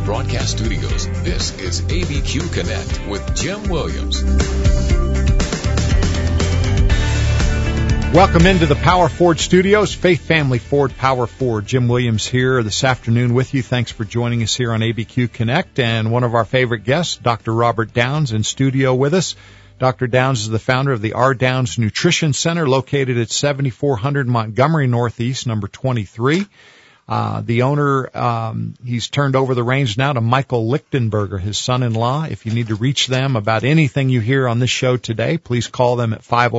Broadcast Studios, this is ABQ Connect with Jim Williams. Welcome into the Power Ford Studios. Faith Family Ford, Power Ford. Jim Williams here this afternoon with you. Thanks for joining us here on ABQ Connect. And one of our favorite guests, Dr. Robert Downs, in studio with us. Dr. Downs is the founder of the R. Downs Nutrition Center, located at 7400 Montgomery Northeast, number 23. The owner, he's turned over the reins now to Michael Lichtenberger, his son-in-law. If you need to reach them about anything you hear on this show today, please call them at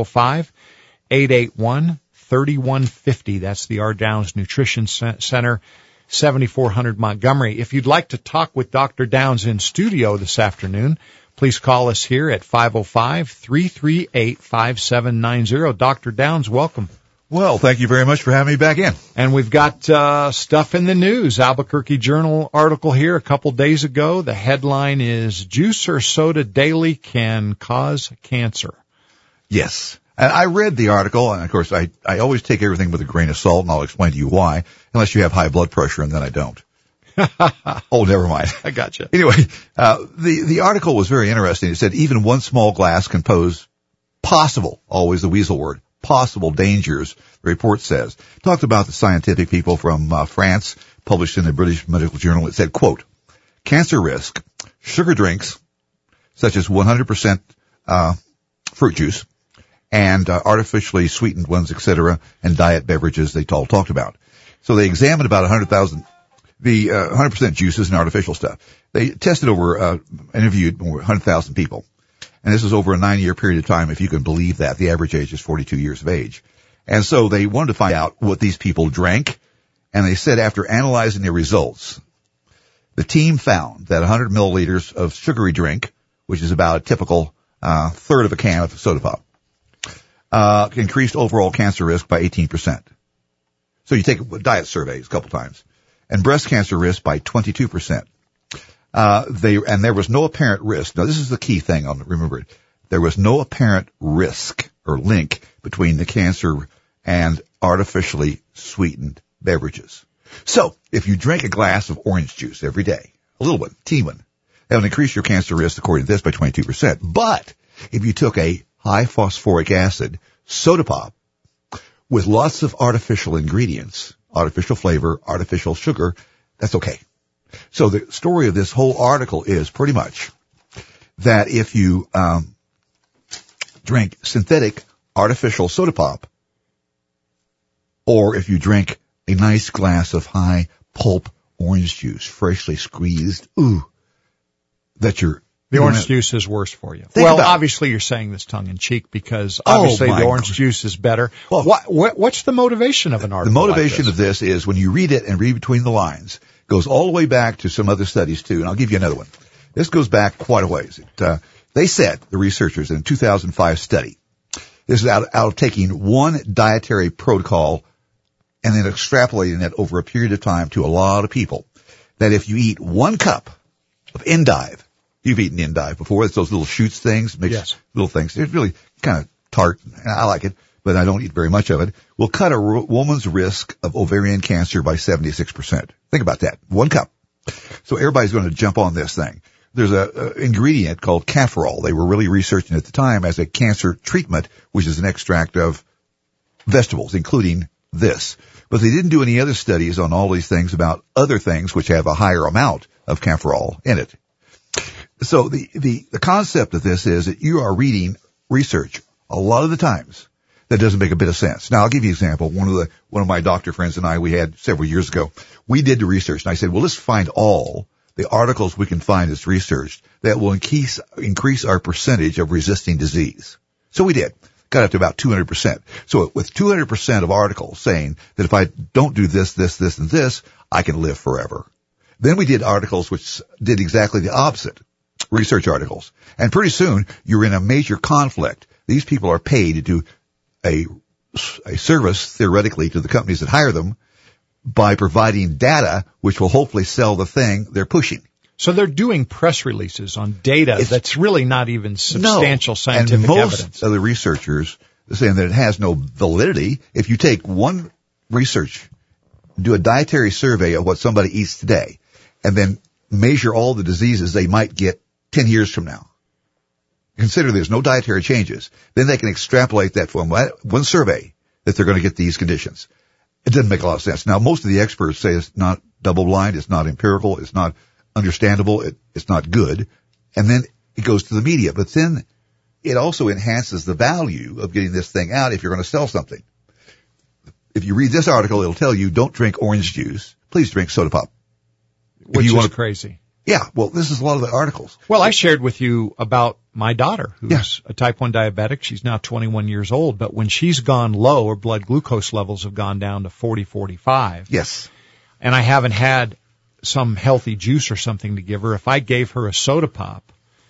505-881-3150. That's the R. Downs Nutrition Center, 7400 Montgomery. If you'd like to talk with Dr. Downs in studio this afternoon, please call us here at 505-338-5790. Dr. Downs, welcome. Well, thank you very much for having me back in. And we've got stuff in the news. Albuquerque Journal article here a couple days ago. The headline is, Juice or Soda Daily Can Cause Cancer. Yes. And I read the article, and of course I always take everything with a grain of salt, and I'll explain to you why, unless you have high blood pressure, and then I don't. Oh, never mind. I gotcha. Anyway, the article was very interesting. It said even one small glass can pose possible, always the weasel word, possible dangers, the report says. It talked about the scientific people from France, published in the British Medical Journal. It said, quote, cancer risk, sugar drinks, such as 100% fruit juice, and artificially sweetened ones, etc., and diet beverages they all talked about. So they examined about 100,000 the 100% juices and artificial stuff. They tested interviewed over 100,000 people. And this was over a 9-year period of time, if you can believe that. The average age is 42 years of age. And so they wanted to find out what these people drank. And they said after analyzing their results, the team found that 100 milliliters of sugary drink, which is about a typical third of a can of soda pop, increased overall cancer risk by 18%. So you take diet surveys a couple times. And breast cancer risk by 22%. And there was no apparent risk. Now, this is the key thing. Remember it. There was no apparent risk or link between the cancer and artificially sweetened beverages. So, if you drink a glass of orange juice every day, a little one, tea one, that would increase your cancer risk, according to this, by 22%. But if you took a high phosphoric acid soda pop with lots of artificial ingredients, artificial flavor, artificial sugar, that's okay. So the story of this whole article is pretty much that if you drink synthetic artificial soda pop, or if you drink a nice glass of high pulp orange juice, freshly squeezed, the orange juice is worse for you. Well, obviously you're saying this tongue-in-cheek because obviously the orange juice is better. Well, what's the motivation of an article? The motivation of this is when you read it and read between the lines, goes all the way back to some other studies too, and I'll give you another one. This goes back quite a ways. They said, the researchers, in a 2005 study, this is out of taking one dietary protocol and then extrapolating it over a period of time to a lot of people, that if you eat 1 cup of endive, you've eaten endive before. It's those little shoots things, mixed little things. It's really kind of tart. I like it, but I don't eat very much of it. Will cut a woman's risk of ovarian cancer by 76%. Think about that. 1 cup. So everybody's going to jump on this thing. There's a ingredient called Cafferol. They were really researching at the time as a cancer treatment, which is an extract of vegetables, including this. But they didn't do any other studies on all these things about other things which have a higher amount of Cafferol in it. So the concept of this is that you are reading research a lot of the times that doesn't make a bit of sense. Now, I'll give you an example. One of my doctor friends and I, we had several years ago, we did the research, and I said, well, let's find all the articles we can find that's researched that will increase our percentage of resisting disease. So we did. Got up to about 200%. So with 200% of articles saying that if I don't do this, this, this, and this, I can live forever. Then we did articles which did exactly the opposite. Research articles. And pretty soon, you're in a major conflict. These people are paid to do a service, theoretically, to the companies that hire them by providing data which will hopefully sell the thing they're pushing. So they're doing press releases on data that's really not even substantial scientific evidence. And most of the researchers are saying that it has no validity. If you take one research, do a dietary survey of what somebody eats today, and then measure all the diseases they might get 10 years from now. Consider there's no dietary changes. Then they can extrapolate that from one survey that they're going to get these conditions. It doesn't make a lot of sense. Now, most of the experts say it's not double-blind, it's not empirical, it's not understandable, it's not good. And then it goes to the media. But then it also enhances the value of getting this thing out if you're going to sell something. If you read this article, it'll tell you don't drink orange juice. Please drink soda pop. Which is crazy. Yeah, well, this is a lot of the articles. Well, I shared with you about my daughter, who's a type 1 diabetic. She's now 21 years old, but when she's gone low, her blood glucose levels have gone down to 40, 45. Yes. And I haven't had some healthy juice or something to give her. If I gave her a soda pop,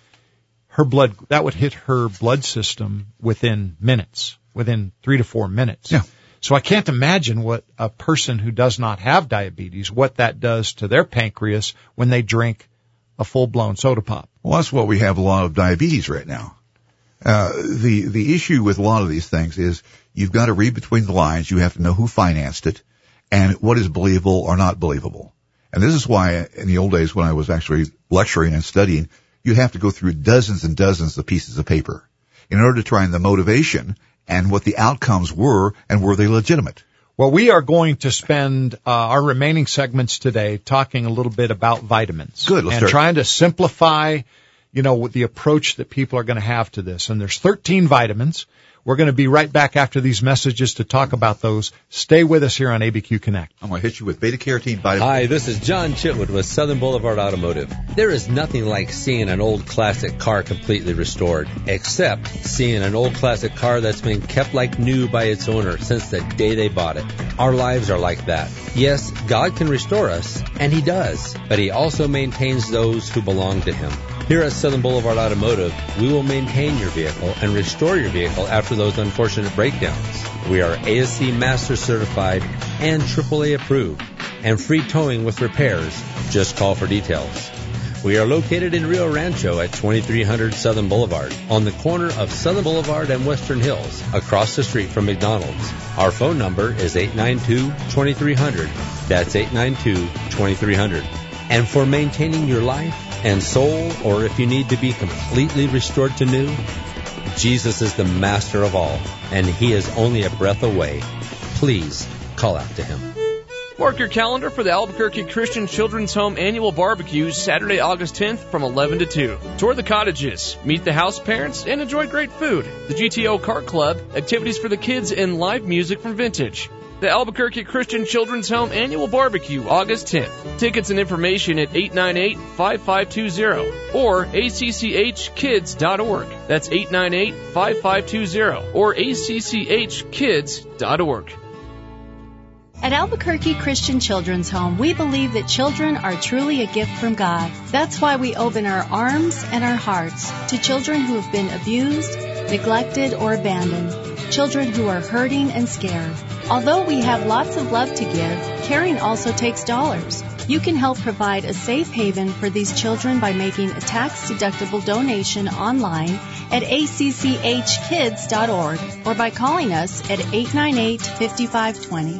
that would hit her blood system within minutes, within 3 to 4 minutes. Yeah. So I can't imagine what a person who does not have diabetes, what that does to their pancreas when they drink a full-blown soda pop. Well, that's what we have a lot of diabetes right now. The issue with a lot of these things is you've got to read between the lines. You have to know who financed it and what is believable or not believable. And this is why in the old days when I was actually lecturing and studying, you'd have to go through dozens and dozens of pieces of paper in order to find the motivation and what the outcomes were, and were they legitimate? Well, we are going to spend our remaining segments today talking a little bit about vitamins. Good, let's start. Trying to simplify, the approach that people are going to have to this. And there's 13 vitamins. We're going to be right back after these messages to talk about those. Stay with us here on ABQ Connect. I'm going to hit you with beta-carotene vitamin. Hi, this is John Chitwood with Southern Boulevard Automotive. There is nothing like seeing an old classic car completely restored, except seeing an old classic car that's been kept like new by its owner since the day they bought it. Our lives are like that. Yes, God can restore us, and He does, but He also maintains those who belong to Him. Here at Southern Boulevard Automotive, we will maintain your vehicle and restore your vehicle after those unfortunate breakdowns. We are ASC Master Certified and AAA approved, and free towing with repairs. Just call for details. We are located in Rio Rancho at 2300 Southern Boulevard, on the corner of Southern Boulevard and Western Hills, across the street from McDonald's. Our phone number is 892-2300. That's 892-2300. And for maintaining your life and soul, or if you need to be completely restored to new, Jesus is the master of all, and He is only a breath away. Please call out to Him. Mark your calendar for the Albuquerque Christian Children's Home Annual Barbecue, Saturday, August 10th from 11 to 2. Tour the cottages, meet the house parents, and enjoy great food. The GTO Kart Club, activities for the kids, and live music from Vintage. The Albuquerque Christian Children's Home Annual Barbecue, August 10th. Tickets and information at 898-5520 or acchkids.org. That's 898-5520 or acchkids.org. At Albuquerque Christian Children's Home, we believe that children are truly a gift from God. That's why we open our arms and our hearts to children who have been abused, neglected, or abandoned. Children who are hurting and scared. Although we have lots of love to give, caring also takes dollars. You can help provide a safe haven for these children by making a tax-deductible donation online at acchkids.org or by calling us at 898-5520.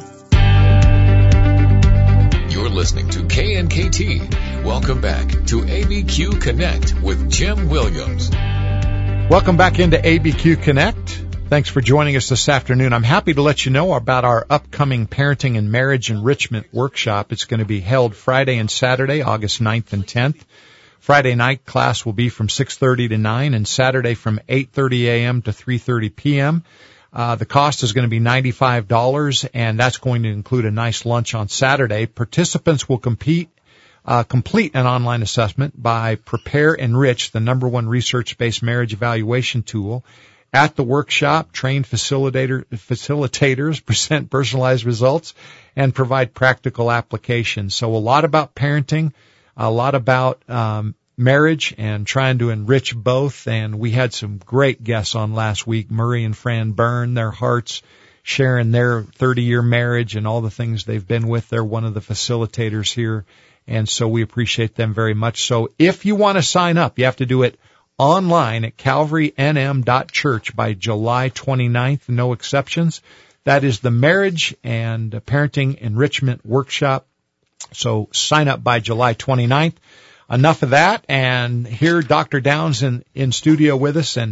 You're listening to KNKT. Welcome back to ABQ Connect with Jim Williams. Welcome back into ABQ Connect. Thanks for joining us this afternoon. I'm happy to let you know about our upcoming Parenting and Marriage Enrichment Workshop. It's going to be held Friday and Saturday, August 9th and 10th. Friday night class will be from 6:30 to 9, and Saturday from 8:30 a.m. to 3:30 p.m. The cost is going to be $95, and that's going to include a nice lunch on Saturday. Participants will complete an online assessment by Prepare Enrich, the #1 research-based marriage evaluation tool. At the workshop, trained facilitators present personalized results and provide practical applications. So a lot about parenting, a lot about marriage and trying to enrich both. And we had some great guests on last week, Murray and Fran Byrne, their hearts, sharing their 30-year marriage and all the things they've been with. They're one of the facilitators here, and so we appreciate them very much. So if you want to sign up, you have to do it online at calvarynm.church by July 29th, no exceptions. That is the Marriage and Parenting Enrichment Workshop. So sign up by July 29th. enough of that. And here, Dr. Downs in studio with us. And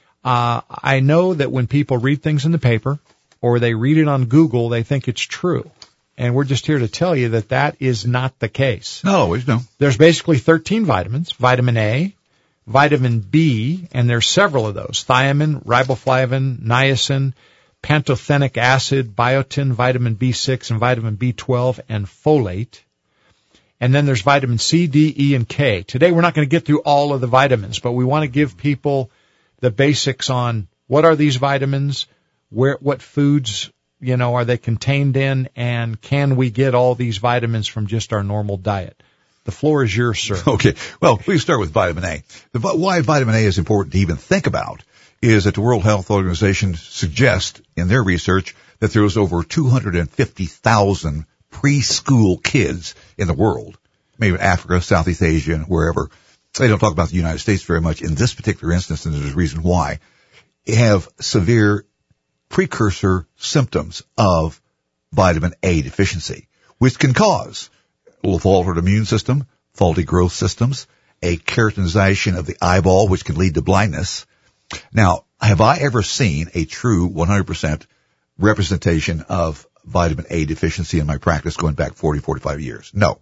I know that when people read things in the paper or they read it on Google, they think it's true. And we're just here to tell you that that is not the case. Not always, no. There's basically 13 vitamins: vitamin A, vitamin B, and there's several of those: thiamine, riboflavin, niacin, pantothenic acid, biotin, vitamin B6, and vitamin B12, and folate. And then there's vitamin C, D, E, and K. Today we're not going to get through all of the vitamins, but we want to give people the basics on what are these vitamins, what foods, are they contained in, and can we get all these vitamins from just our normal diet? The floor is yours, sir. Okay. Well, we start with vitamin A. Why vitamin A is important to even think about is that the World Health Organization suggests in their research that there was over 250,000 preschool kids in the world, maybe in Africa, Southeast Asia, and wherever. They don't talk about the United States very much in this particular instance, and there's a reason why. Have severe precursor symptoms of vitamin A deficiency, which can cause a little altered immune system, faulty growth systems, a keratinization of the eyeball, which can lead to blindness. Now, have I ever seen a true 100% representation of vitamin A deficiency in my practice going back 40, 45 years? No.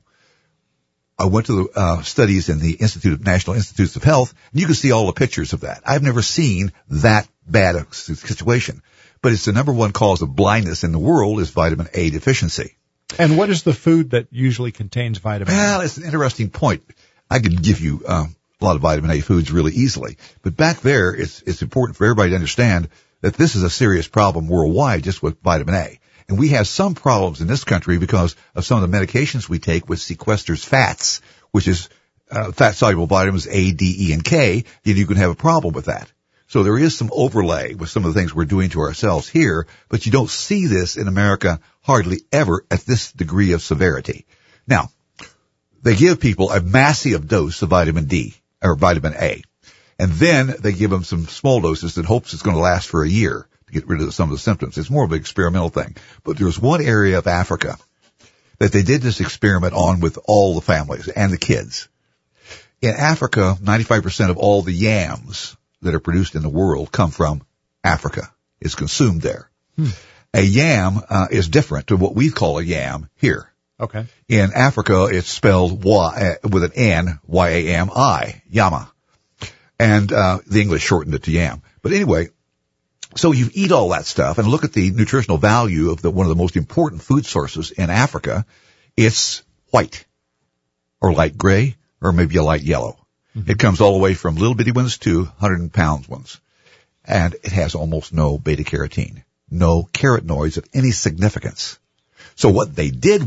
I went to the studies in the National Institutes of Health, and you can see all the pictures of that. I've never seen that bad a situation. But it's the number one cause of blindness in the world is vitamin A deficiency. And what is the food that usually contains vitamin A? Well, it's an interesting point. I could give you a lot of vitamin A foods really easily. But back there, it's important for everybody to understand that this is a serious problem worldwide just with vitamin A. And we have some problems in this country because of some of the medications we take which sequesters fats, which is fat-soluble vitamins A, D, E, and K, then you can have a problem with that. So there is some overlay with some of the things we're doing to ourselves here, but you don't see this in America hardly ever at this degree of severity. Now, they give people a massive dose of vitamin D, or vitamin A, and then they give them some small doses in hopes it's going to last for a year to get rid of some of the symptoms. It's more of an experimental thing. But there's one area of Africa that they did this experiment on with all the families and the kids. In Africa, 95% of all the yams that are produced in the world come from Africa. It's consumed there. A yam is different to what we call a yam here. Okay. In Africa, it's spelled with an N, Y-A-M-I, yama. And the English shortened it to yam. But anyway, so you eat all that stuff and look at the nutritional value of one of the most important food sources in Africa. It's white or light gray or maybe a light yellow. Mm-hmm. It comes all the way from little bitty ones to 100-pound ones. And it has almost no beta-carotene, no carotenoids of any significance. So what they did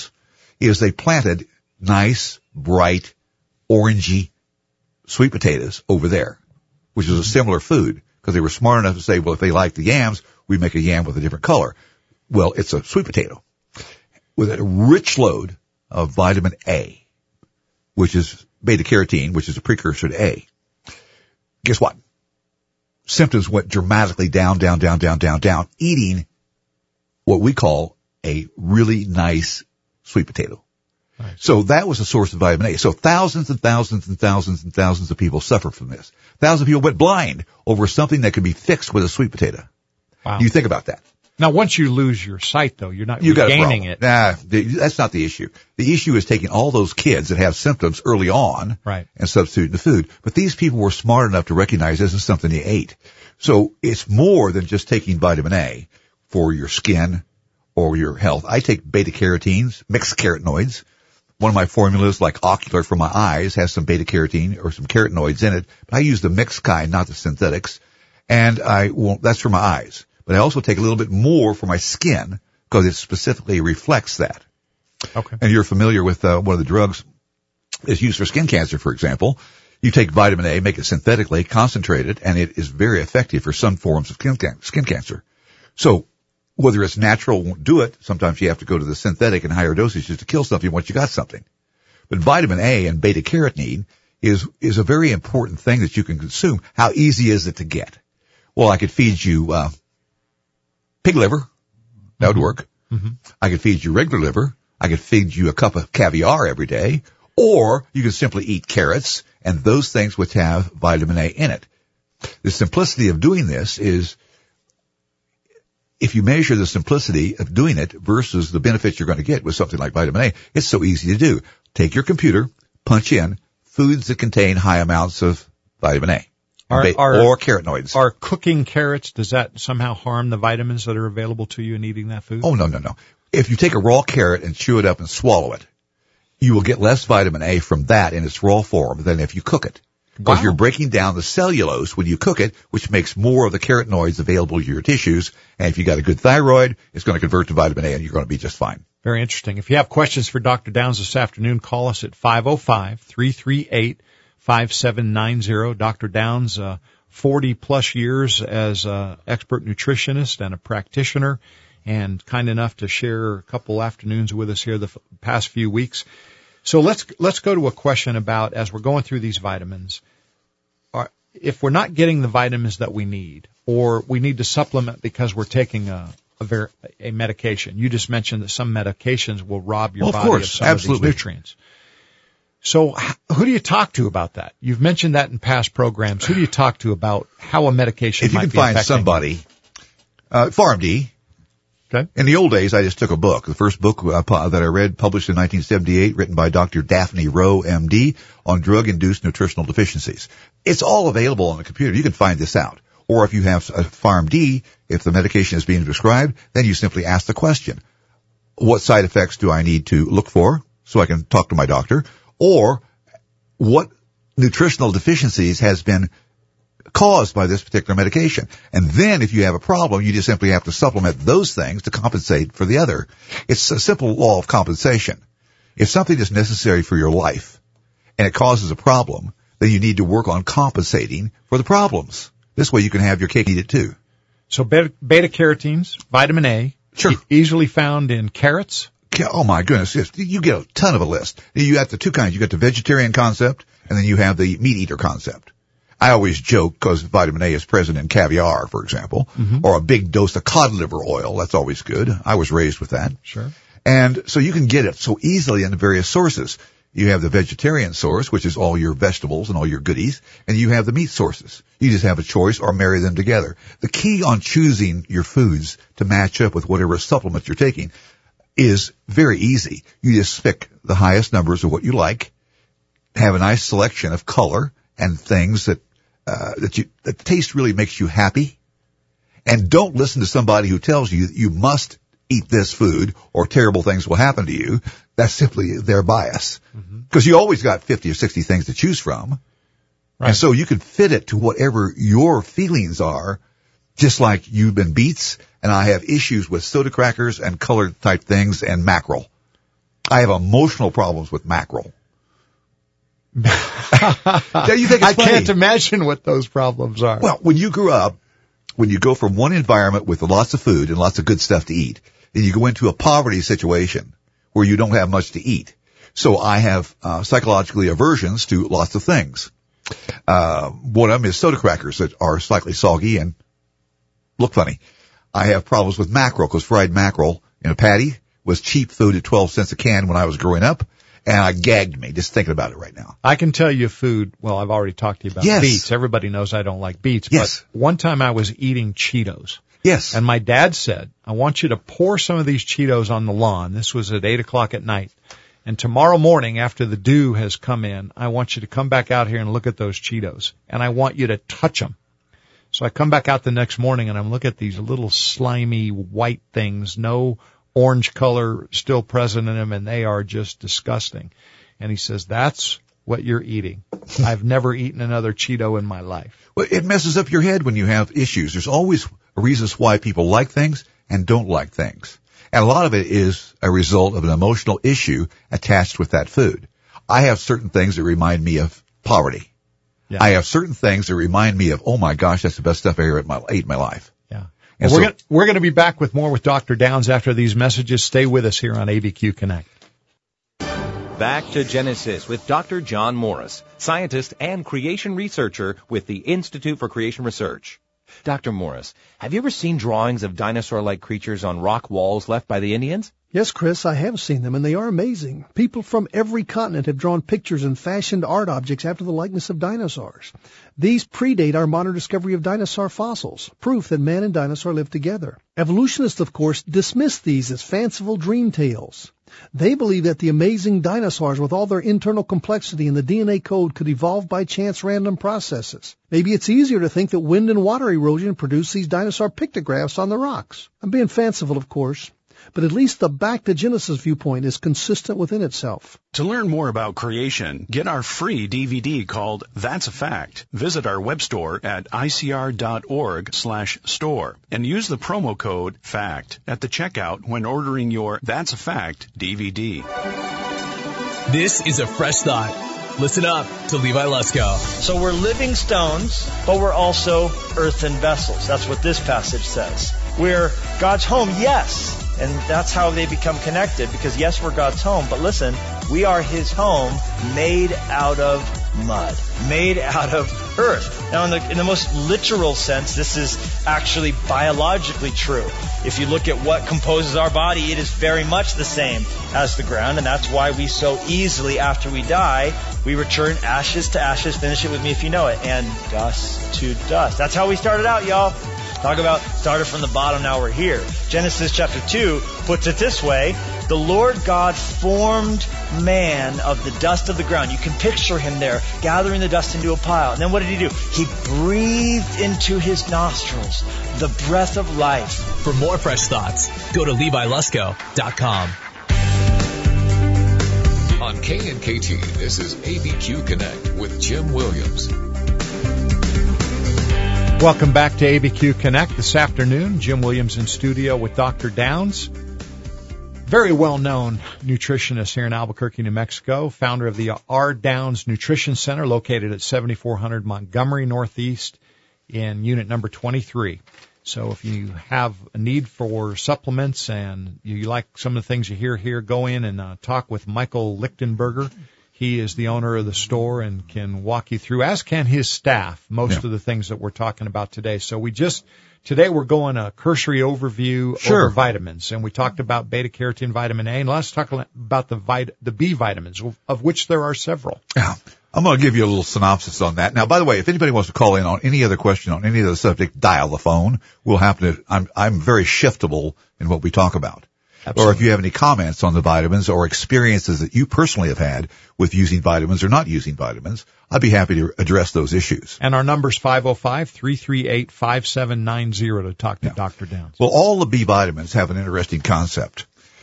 is they planted nice, bright, orangey sweet potatoes over there, which is a similar food, because they were smart enough to say, well, if they like the yams, we make a yam with a different color. Well, it's a sweet potato with a rich load of vitamin A, which is beta-carotene, which is a precursor to A. Guess what? Symptoms went dramatically down, eating what we call a really nice sweet potato. Nice. So that was a source of vitamin A. So thousands and thousands and thousands and thousands of people suffer from this. Thousands of people went blind over something that could be fixed with a sweet potato. Wow. You think about that. Now, once you lose your sight, though, you're not regaining it. Nah, that's not the issue. The issue is taking all those kids that have symptoms early on, right, and substituting the food. But these people were smart enough to recognize this is something they ate. So it's more than just taking vitamin A for your skin or your health. I take beta-carotenes, mixed carotenoids. One of my formulas, like Ocular for my eyes, has some beta-carotene or some carotenoids in it. But I use the mixed kind, not the synthetics. And that's for my eyes. But I also take a little bit more for my skin because it specifically reflects that. Okay. And you're familiar with one of the drugs that's used for skin cancer, for example. You take vitamin A, make it synthetically, concentrate it, and it is very effective for some forms of skin cancer. So whether it's natural won't do it. Sometimes you have to go to the synthetic in higher dosages to kill something once you got something. But vitamin A and beta-carotene is a very important thing that you can consume. How easy is it to get? Well, I could feed you pig liver. That would work. Mm-hmm. I could feed you regular liver. I could feed you a cup of caviar every day. Or you can simply eat carrots and those things which have vitamin A in it. The simplicity of doing this is, if you measure the simplicity of doing it versus the benefits you're going to get with something like vitamin A, it's so easy to do. Take your computer, punch in foods that contain high amounts of vitamin A or carotenoids. Are cooking carrots, does that somehow harm the vitamins that are available to you in eating that food? Oh, no. If you take a raw carrot and chew it up and swallow it, you will get less vitamin A from that in its raw form than if you cook it. Because you're breaking down the cellulose when you cook it, which makes more of the carotenoids available to your tissues. And if you got a good thyroid, it's going to convert to vitamin A and you're going to be just fine. Very interesting. If you have questions for Dr. Downs this afternoon, call us at 505-338-5790. Dr. Downs, 40-plus years as an expert nutritionist and a practitioner, and kind enough to share a couple afternoons with us here the past few weeks. So let's go to a question about, as we're going through these vitamins, if we're not getting the vitamins that we need, or we need to supplement because we're taking a medication. You just mentioned that some medications will rob your body of some of these nutrients. So who do you talk to about that? You've mentioned that in past programs. Who do you talk to about how a medication might be affecting? If you can find somebody, PharmD. Okay. In the old days, I just took a book. The first book that I read, published in 1978, written by Dr. Daphne Rowe, MD, on drug-induced nutritional deficiencies. It's all available on the computer. You can find this out. Or if you have a PharmD, if the medication is being prescribed, then you simply ask the question, what side effects do I need to look for so I can talk to my doctor? Or what nutritional deficiencies has been caused by this particular medication? And then if you have a problem, you just simply have to supplement those things to compensate for the other. It's a simple law of compensation. If something is necessary for your life and it causes a problem, then you need to work on compensating for the problems. This way you can have your cake and eat it too. So beta-carotenes, vitamin A, sure, easily found in carrots. Oh my goodness, yes. You get a ton of a list. You have the two kinds. You got the vegetarian concept and then you have the meat eater concept. I always joke because vitamin A is present in caviar, for example, or a big dose of cod liver oil. That's always good. I was raised with that. Sure. And so you can get it so easily in the various sources. You have the vegetarian source, which is all your vegetables and all your goodies, and you have the meat sources. You just have a choice or marry them together. The key on choosing your foods to match up with whatever supplement you're taking is very easy. You just pick the highest numbers of what you like, have a nice selection of color and things that taste really makes you happy, and don't listen to somebody who tells you you must eat this food or terrible things will happen to you. That's simply their bias. Because you always got 50 or 60 things to choose from. Right. And so you can fit it to whatever your feelings are, just like you've been beets, and I have issues with soda crackers and colored type things and mackerel. I have emotional problems with mackerel. You think it's funny? Can't imagine what those problems are. Well, when you grew up, when you go from one environment with lots of food and lots of good stuff to eat, and you go into a poverty situation where you don't have much to eat. So I have psychologically aversions to lots of things. One of them is soda crackers that are slightly soggy and look funny. I have problems with mackerel because fried mackerel in a patty was cheap food at 12 cents a can when I was growing up. And it gagged me just thinking about it right now. I can tell you food. Well, I've already talked to you about beets. Everybody knows I don't like beets. Yes. But one time I was eating Cheetos. Yes. And my dad said, I want you to pour some of these Cheetos on the lawn. This was at 8 o'clock at night. And tomorrow morning, after the dew has come in, I want you to come back out here and look at those Cheetos. And I want you to touch them. So I come back out the next morning and I'm looking at these little slimy white things, no orange color still present in them, and they are just disgusting. And he says, that's what you're eating. I've never eaten another Cheeto in my life. Well, it messes up your head when you have issues. There's always reasons why people like things and don't like things. And a lot of it is a result of an emotional issue attached with that food. I have certain things that remind me of poverty. Yeah. I have certain things that remind me of, oh my gosh, that's the best stuff I ever ate in my life. Yeah. Well, we're going to be back with more with Dr. Downs after these messages. Stay with us here on ABQ Connect. Back to Genesis with Dr. John Morris, scientist and creation researcher with the Institute for Creation Research. Dr. Morris, have you ever seen drawings of dinosaur-like creatures on rock walls left by the Indians? Yes, Chris, I have seen them, and they are amazing. People from every continent have drawn pictures and fashioned art objects after the likeness of dinosaurs. These predate our modern discovery of dinosaur fossils, proof that man and dinosaur lived together. Evolutionists, of course, dismiss these as fanciful dream tales. They believe that the amazing dinosaurs with all their internal complexity and the DNA code could evolve by chance random processes. Maybe it's easier to think that wind and water erosion produced these dinosaur pictographs on the rocks. I'm being fanciful, of course, but at least the Back to Genesis viewpoint is consistent within itself. To learn more about creation, get our free DVD called That's a Fact. Visit our web store at icr.org/store and use the promo code FACT at the checkout when ordering your That's a Fact DVD. This is a fresh thought. Listen up to Levi Lusko. So we're living stones, but we're also earthen vessels. That's what this passage says. We're God's home, yes. And that's how they become connected, because yes, we're God's home, but listen, we are His home made out of mud, made out of earth. Now, in the most literal sense, this is actually biologically true. If you look at what composes our body, it is very much the same as the ground, and that's why we so easily, after we die, we return ashes to ashes, finish it with me if you know it, and dust to dust. That's how we started out, y'all. Talk about started from the bottom, now we're here. Genesis chapter 2 puts it this way: the Lord God formed man of the dust of the ground. You can picture Him there, gathering the dust into a pile. And then what did He do? He breathed into His nostrils the breath of life. For more fresh thoughts, go to LeviLusko.com. On KNKT, this is ABQ Connect with Jim Williams. Welcome back to ABQ Connect this afternoon. Jim Williams in studio with Dr. Downs. Very well-known nutritionist here in Albuquerque, New Mexico, founder of the R. Downs Nutrition Center located at 7400 Montgomery Northeast in unit number 23. So if you have a need for supplements and you like some of the things you hear here, go in and talk with Michael Lichtenberger. He is the owner of the store and can walk you through, as can his staff, most of the things that we're talking about today. So today we're going a cursory overview over vitamins, and we talked about beta-carotene, vitamin A, and let's talk about the B vitamins, of which there are several. Yeah. I'm going to give you a little synopsis on that. Now, by the way, if anybody wants to call in on any other question on any other subject, dial the phone. I'm very shiftable in what we talk about. Absolutely. Or if you have any comments on the vitamins or experiences that you personally have had with using vitamins or not using vitamins, I'd be happy to address those issues. And our number's 505-338-5790 to talk to Dr. Downs. Well, all the B vitamins have an interesting concept.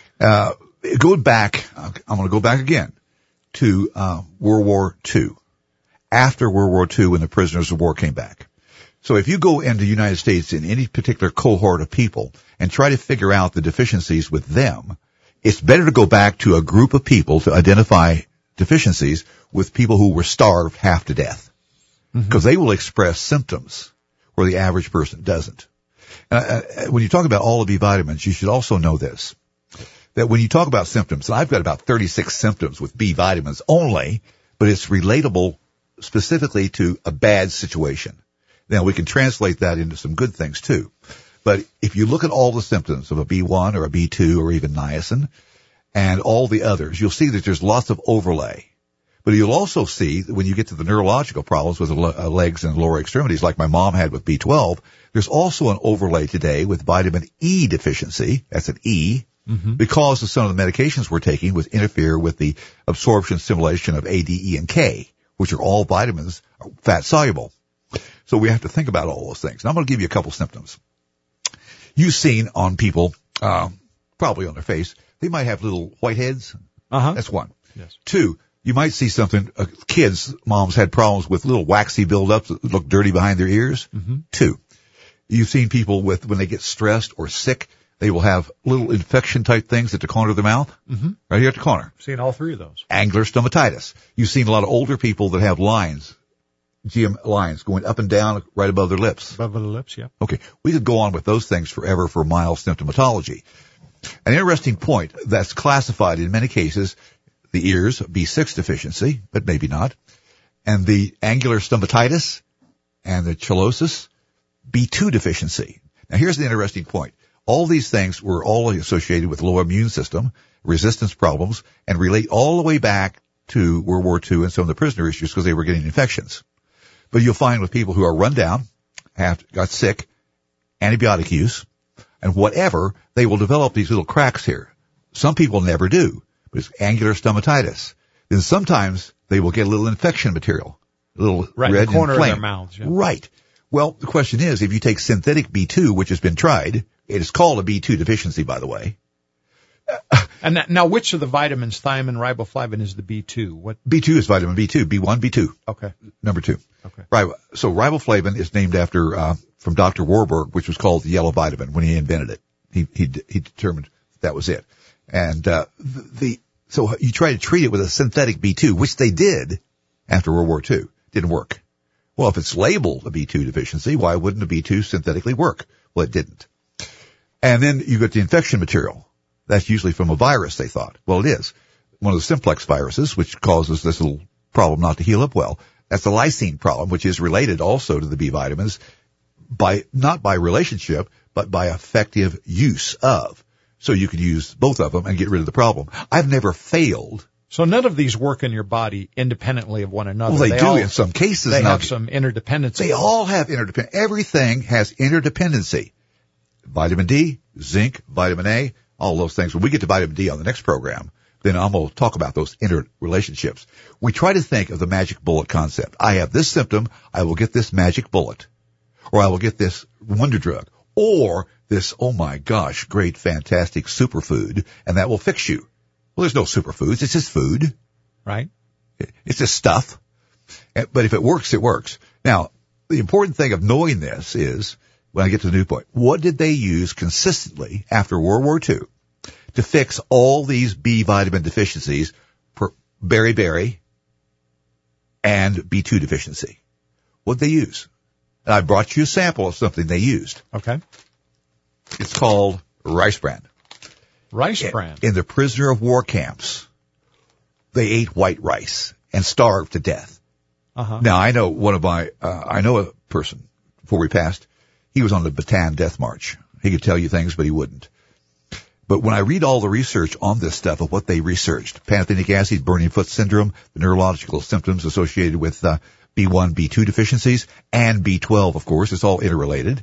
Going back, I'm going to go back again to World War II. After World War II, when the prisoners of war came back. So if you go into the United States in any particular cohort of people and try to figure out the deficiencies with them, it's better to go back to a group of people to identify deficiencies with people who were starved half to death. Because they will express symptoms where the average person doesn't. When you talk about all of B vitamins, you should also know this, that when you talk about symptoms, and I've got about 36 symptoms with B vitamins only, but it's relatable specifically to a bad situation. Now, we can translate that into some good things, too. But if you look at all the symptoms of a B1 or a B2 or even niacin and all the others, you'll see that there's lots of overlay. But you'll also see that when you get to the neurological problems with the legs and lower extremities, like my mom had with B12, there's also an overlay today with vitamin E deficiency. That's an E. Because of some of the medications we're taking would interfere with the absorption stimulation of A, D, E, and K, which are all vitamins, fat soluble. So we have to think about all those things. And I'm going to give you a couple symptoms. You've seen on people, probably on their face, they might have little whiteheads. That's one. Yes. Two, you might see something, moms had problems with little waxy buildups that look dirty behind their ears. Two, you've seen people when they get stressed or sick, they will have little infection type things at the corner of the mouth. Right here at the corner. Seen all three of those. Angular stomatitis. You've seen a lot of older people that have lines. GM lines going up and down right above their lips. Above the lips, yeah. Okay. We could go on with those things forever for mild symptomatology. An interesting point that's classified in many cases, the ears, B6 deficiency, but maybe not, and the angular stomatitis and the cheilosis, B2 deficiency. Now here's the interesting point. All these things were all associated with low immune system, resistance problems, and relate all the way back to World War II and some of the prisoner issues because they were getting infections. But you'll find with people who are run down, got sick, antibiotic use, and whatever, they will develop these little cracks here. Some people never do. It's angular stomatitis. Then sometimes they will get a little infection material, a little red in the corner inflamed. of their mouths. Yeah. Right. Well, the question is, if you take synthetic B2, which has been tried, it is called a B2 deficiency, by the way. And now, which of the vitamins, thiamine, riboflavin, is the B2? What B2 is vitamin B2, B1, B2. Okay. Number 2. Okay. So riboflavin is named after from Dr. Warburg, which was called the yellow vitamin when he invented it. He determined that was it. And so you try to treat it with a synthetic B2, which they did after World War II. Didn't work. Well, if it's labeled a B2 deficiency, why wouldn't a B2 synthetically work? Well, it didn't. And then you get the infection material. That's usually from a virus, they thought. Well, it is. One of the simplex viruses, which causes this little problem not to heal up well. That's the lysine problem, which is related also to the B vitamins not by relationship, but by effective use of. So you could use both of them and get rid of the problem. I've never failed. So none of these work in your body independently of one another. Well, they do in some cases. They have some interdependency. They all have interdependency. Everything has interdependency. Vitamin D, zinc, vitamin A, all those things. When we get to vitamin D on the next program, then I'm going to talk about those interrelationships. We try to think of the magic bullet concept. I have this symptom, I will get this magic bullet. Or I will get this wonder drug. Or this, oh my gosh, great, fantastic superfood, and that will fix you. Well, there's no superfoods. It's just food. Right. It's just stuff. But if it works, it works. Now, the important thing of knowing this is, when I get to the new point, what did they use consistently after World War II to fix all these B vitamin deficiencies, beriberi and B2 deficiency? What did they use? And I brought you a sample of something they used. Okay. It's called rice bran. Rice bran. In the prisoner of war camps, they ate white rice and starved to death. Uh-huh. Now, I know I know a person, before we passed, he was on the Bataan Death March. He could tell you things, but he wouldn't. But when I read all the research on this stuff of what they researched, pantothenic acid, burning foot syndrome, the neurological symptoms associated with B1, B2 deficiencies, and B12, of course, it's all interrelated.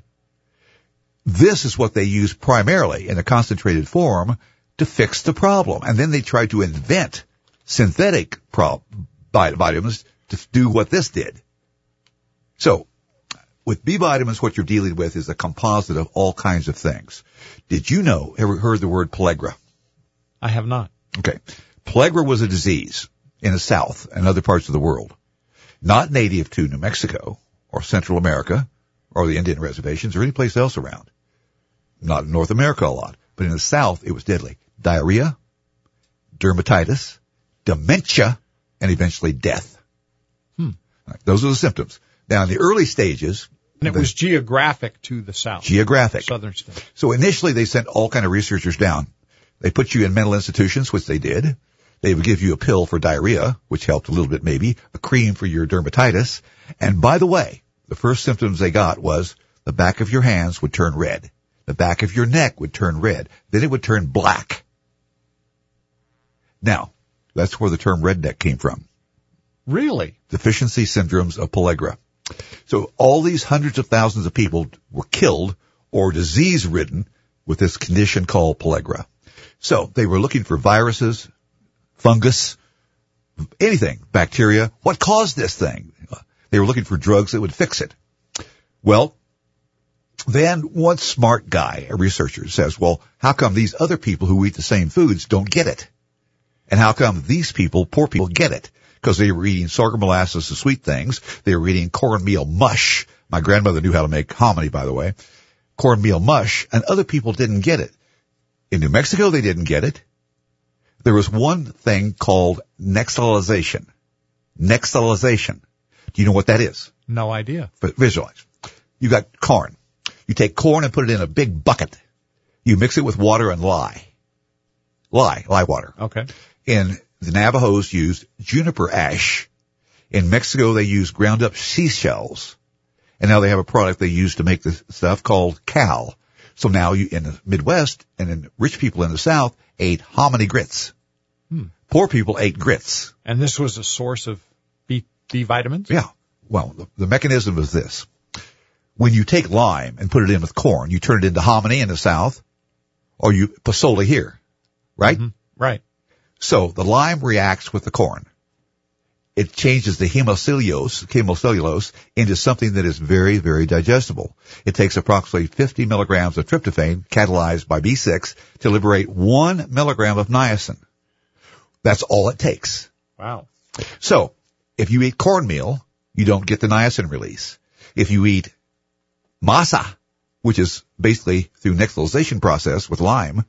This is what they use primarily in a concentrated form to fix the problem. And then they tried to invent synthetic vitamins to do what this did. So, with B vitamins, what you're dealing with is a composite of all kinds of things. Did you know, ever heard the word pellagra? I have not. Okay. Pellagra was a disease in the South and other parts of the world, not native to New Mexico or Central America or the Indian reservations or any place else around. Not in North America a lot, but in the South it was deadly. Diarrhea, dermatitis, dementia, and eventually death. Right, those are the symptoms. Now, in the early stages... And it was geographic to the South. Geographic. Southern states. So initially they sent all kind of researchers down. They put you in mental institutions, which they did. They would give you a pill for diarrhea, which helped a little bit maybe, a cream for your dermatitis. And by the way, the first symptoms they got was the back of your hands would turn red. The back of your neck would turn red. Then it would turn black. Now, that's where the term redneck came from. Really? Deficiency syndromes of pellagra. So all these hundreds of thousands of people were killed or disease-ridden with this condition called pellagra. So they were looking for viruses, fungus, anything, bacteria. What caused this thing? They were looking for drugs that would fix it. Well, then one smart guy, a researcher, says, well, how come these other people who eat the same foods don't get it? And how come these people, poor people, get it? Because they were eating sorghum molasses, the sweet things. They were eating cornmeal mush. My grandmother knew how to make hominy, by the way. Cornmeal mush, and other people didn't get it. In New Mexico, they didn't get it. There was one thing called nixtamalization. Nixtamalization. Do you know what that is? No idea. But visualize. You got corn. You take corn and put it in a big bucket. You mix it with water and lye. Lye water. Okay. In the Navajos used juniper ash. In Mexico, they used ground up seashells. And now they have a product they use to make this stuff called Cal. So now you, in the Midwest and in rich people in the South, ate hominy grits. Poor people ate grits. And this was a source of B vitamins? Yeah. Well, the mechanism is this. When you take lime and put it in with corn, you turn it into hominy in the South, or you pozole here, right? Right. So the lime reacts with the corn. It changes the chemocellulose into something that is very, very digestible. It takes approximately 50 milligrams of tryptophan, catalyzed by B6, to liberate 1 milligram of niacin. That's all it takes. Wow. So, if you eat cornmeal, you don't get the niacin release. If you eat masa, which is basically through nixtamalization process with lime,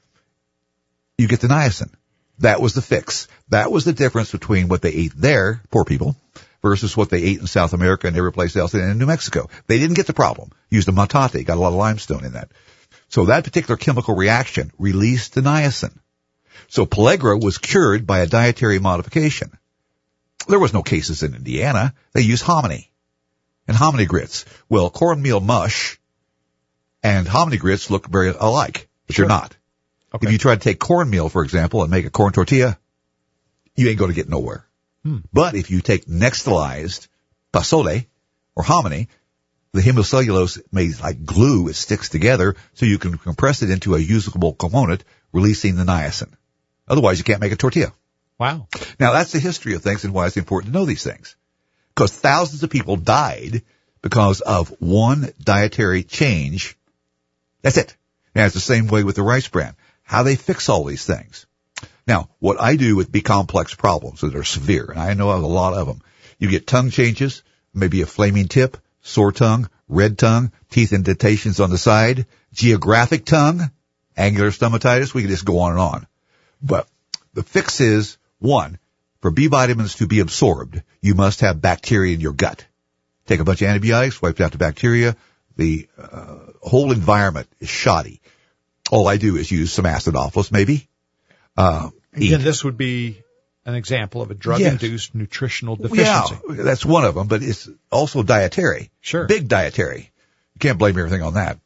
you get the niacin. That was the fix. That was the difference between what they ate there, poor people, versus what they ate in South America and every place else and in New Mexico. They didn't get the problem. Used a matate, got a lot of limestone in that. So that particular chemical reaction released the niacin. So pellagra was cured by a dietary modification. There was no cases in Indiana. They used hominy and hominy grits. Well, cornmeal mush and hominy grits look very alike, but you're not. Okay. If you try to take cornmeal, for example, and make a corn tortilla, you ain't going to get nowhere. But if you take nixtamalized pozole or hominy, the hemocellulose made like glue. It sticks together so you can compress it into a usable component, releasing the niacin. Otherwise, you can't make a tortilla. Wow. Now, that's the history of things and why it's important to know these things. Because thousands of people died because of one dietary change. That's it. And it's the same way with the rice bran. How they fix all these things. Now, what I do with B-complex problems that are severe, and I know of a lot of them, you get tongue changes, maybe a flaming tip, sore tongue, red tongue, teeth indentations on the side, geographic tongue, angular stomatitis. We can just go on and on. But the fix is, one, for B vitamins to be absorbed, you must have bacteria in your gut. Take a bunch of antibiotics, wipe out the bacteria. The whole environment is shoddy. All I do is use some acidophilus, maybe. Again, this would be an example of a drug-induced nutritional deficiency. Yeah, that's one of them, but it's also dietary. Sure. Big dietary. You can't blame everything on that.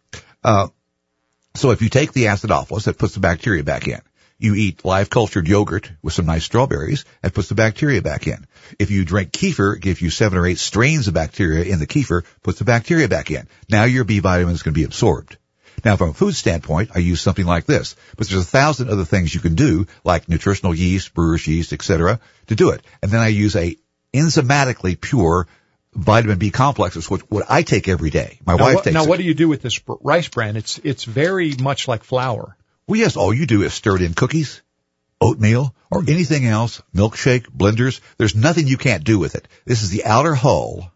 So if you take the acidophilus, that puts the bacteria back in. You eat live cultured yogurt with some nice strawberries, that puts the bacteria back in. If you drink kefir, it gives you 7 or 8 strains of bacteria in the kefir, puts the bacteria back in. Now your B vitamins can be absorbed. Now, from a food standpoint, I use something like this. But there's 1,000 other things you can do, like nutritional yeast, brewer's yeast, etc., to do it. And then I use a enzymatically pure vitamin B complexes, what I take every day. My wife takes it. Now, what do you do with this rice bran? It's very much like flour. Well, yes, all you do is stir it in cookies, oatmeal, or anything else, milkshake, blenders. There's nothing you can't do with it. This is the outer hull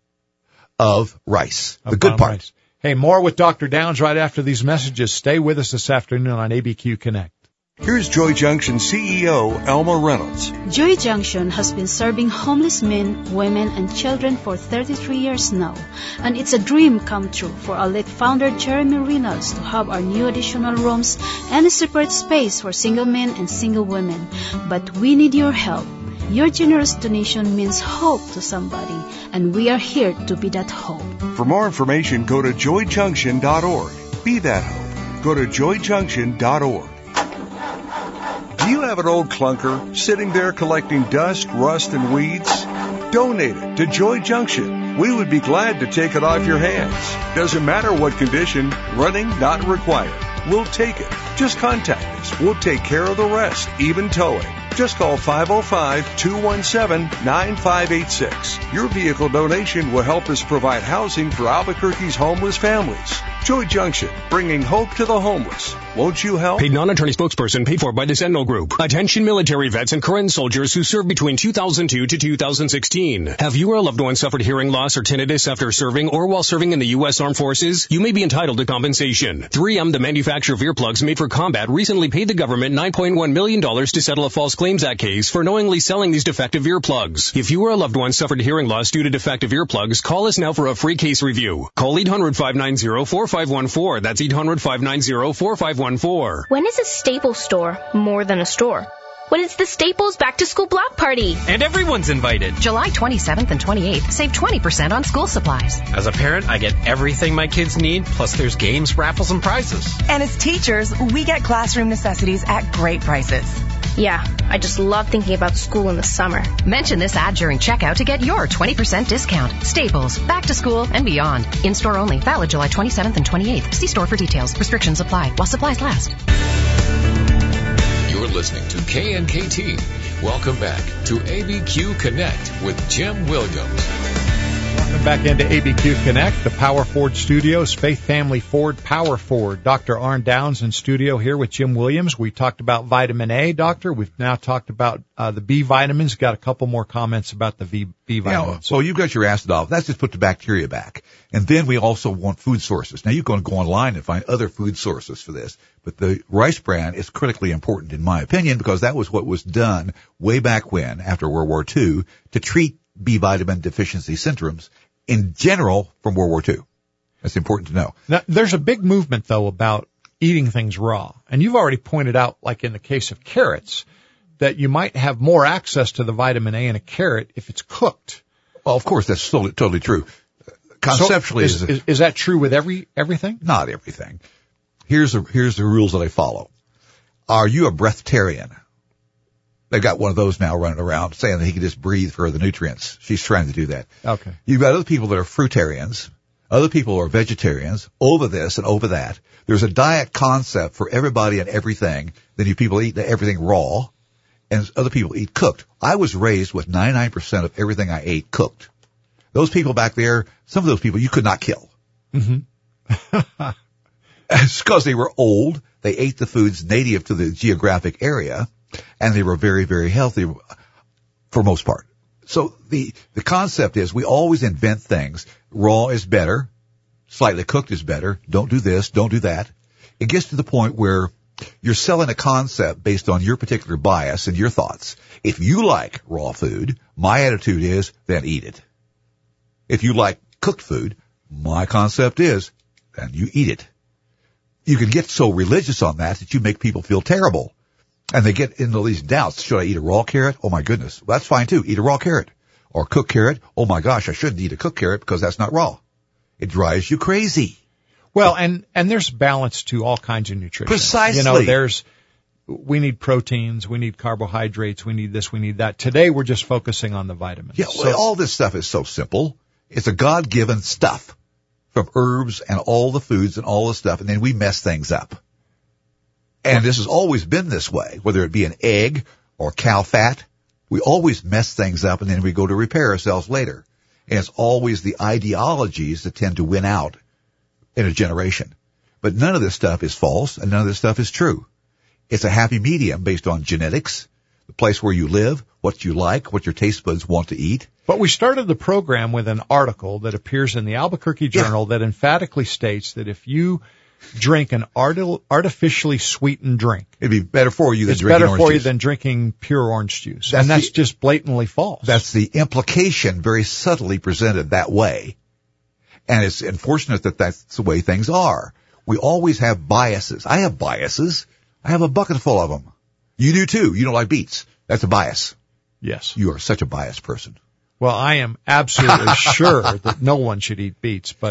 of rice, the good part. Rice. Hey, more with Dr. Downs right after these messages. Stay with us this afternoon on ABQ Connect. Here's Joy Junction CEO Elma Reynolds. Joy Junction has been serving homeless men, women, and children for 33 years now. And it's a dream come true for our late founder Jeremy Reynolds to have our new additional rooms and a separate space for single men and single women. But we need your help. Your generous donation means hope to somebody, and we are here to be that hope. For more information, go to joyjunction.org. Be that hope. Go to joyjunction.org. Do you have an old clunker sitting there collecting dust, rust, and weeds? Donate it to Joy Junction. We would be glad to take it off your hands. Doesn't matter what condition, running not required. We'll take it. Just contact us. We'll take care of the rest, even towing. Just call 505-217-9586. Your vehicle donation will help us provide housing for Albuquerque's homeless families. Joy Junction, bringing hope to the homeless. Won't you help? Paid non-attorney spokesperson paid for by the Sentinel Group. Attention military vets and current soldiers who served between 2002 to 2016. Have you or a loved one suffered hearing loss or tinnitus after serving or while serving in the U.S. Armed Forces? You may be entitled to compensation. 3M, the manufacturer of earplugs made for combat, recently paid the government $9.1 million to settle a False Claims Act case for knowingly selling these defective earplugs. If you or a loved one suffered hearing loss due to defective earplugs, call us now for a free case review. Call 800-590-4514. That's 800-590-4514. When is a Staples store more than a store? when it's the Staples Back to School Block Party. And everyone's invited. July 27th and 28th, save 20% on school supplies. As a parent, I get everything my kids need, plus there's games, raffles, and prizes. And as teachers, we get classroom necessities at great prices. Yeah, I just love thinking about school in the summer. Mention this ad during checkout to get your 20% discount. Staples, back to school and beyond. In-store only, valid July 27th and 28th. See store for details. Restrictions apply while supplies last. You're listening to KNKT. Welcome back to ABQ Connect with Jim Williams. Welcome back into ABQ Connect, the Power Ford Studios, Faith Family Ford, Power Ford. Dr. Arn Downs in studio here with Jim Williams. We talked about vitamin A, Doctor. We've now talked about the B vitamins. Got a couple more comments about the B vitamins. So you've got your acid off. That's just put the bacteria back. And then we also want food sources. Now you can go online and find other food sources for this. But the rice bran is critically important in my opinion because that was what was done way back when, after World War II, to treat B vitamin deficiency syndromes in general from World War II. That's important to know. Now, there's a big movement, though, about eating things raw. And you've already pointed out, like in the case of carrots, that you might have more access to the vitamin A in a carrot if it's cooked. Well, of course, that's totally true. Conceptually, so is that true with everything? Not everything. Here's the rules that I follow. Are you a breatharian? They've got one of those now running around saying that he can just breathe for the nutrients. She's trying to do that. Okay. You've got other people that are fruitarians. Other people are vegetarians. Over this and over that. There's a diet concept for everybody and everything. Then you people eat everything raw, and other people eat cooked. I was raised with 99% of everything I ate cooked. Those people back there, some of those people you could not kill. Mm-hmm. It's because they were old. They ate the foods native to the geographic area. And they were very, very healthy for most part. So the concept is we always invent things. Raw is better. Slightly cooked is better. Don't do this. Don't do that. It gets to the point where you're selling a concept based on your particular bias and your thoughts. If you like raw food, my attitude is then eat it. If you like cooked food, my concept is then you eat it. You can get so religious on that you make people feel terrible. And they get into these doubts. Should I eat a raw carrot? Oh, my goodness. Well, that's fine, too. Eat a raw carrot. Or cooked carrot. Oh, my gosh, I shouldn't eat a cooked carrot because that's not raw. It drives you crazy. Well, and there's balance to all kinds of nutrition. Precisely. You know, we need proteins, we need carbohydrates, we need this, we need that. Today, we're just focusing on the vitamins. Yeah, well, all this stuff is so simple. It's a God-given stuff from herbs and all the foods and all the stuff, and then we mess things up. And this has always been this way, whether it be an egg or cow fat. We always mess things up and then we go to repair ourselves later. And it's always the ideologies that tend to win out in a generation. But none of this stuff is false and none of this stuff is true. It's a happy medium based on genetics, the place where you live, what you like, what your taste buds want to eat. But we started the program with an article that appears in the Albuquerque Journal that emphatically states that if you drink an artificially sweetened drink, it'd be better for you than it's drinking better orange for you juice. than drinking pure orange juice. That's just blatantly false. That's the implication very subtly presented that way. And it's unfortunate that that's the way things are. We always have biases. I have biases. I have a bucket full of them. You do too. You don't like beets. That's a bias. Yes. You are such a biased person. Well, I am absolutely sure that no one should eat beets, but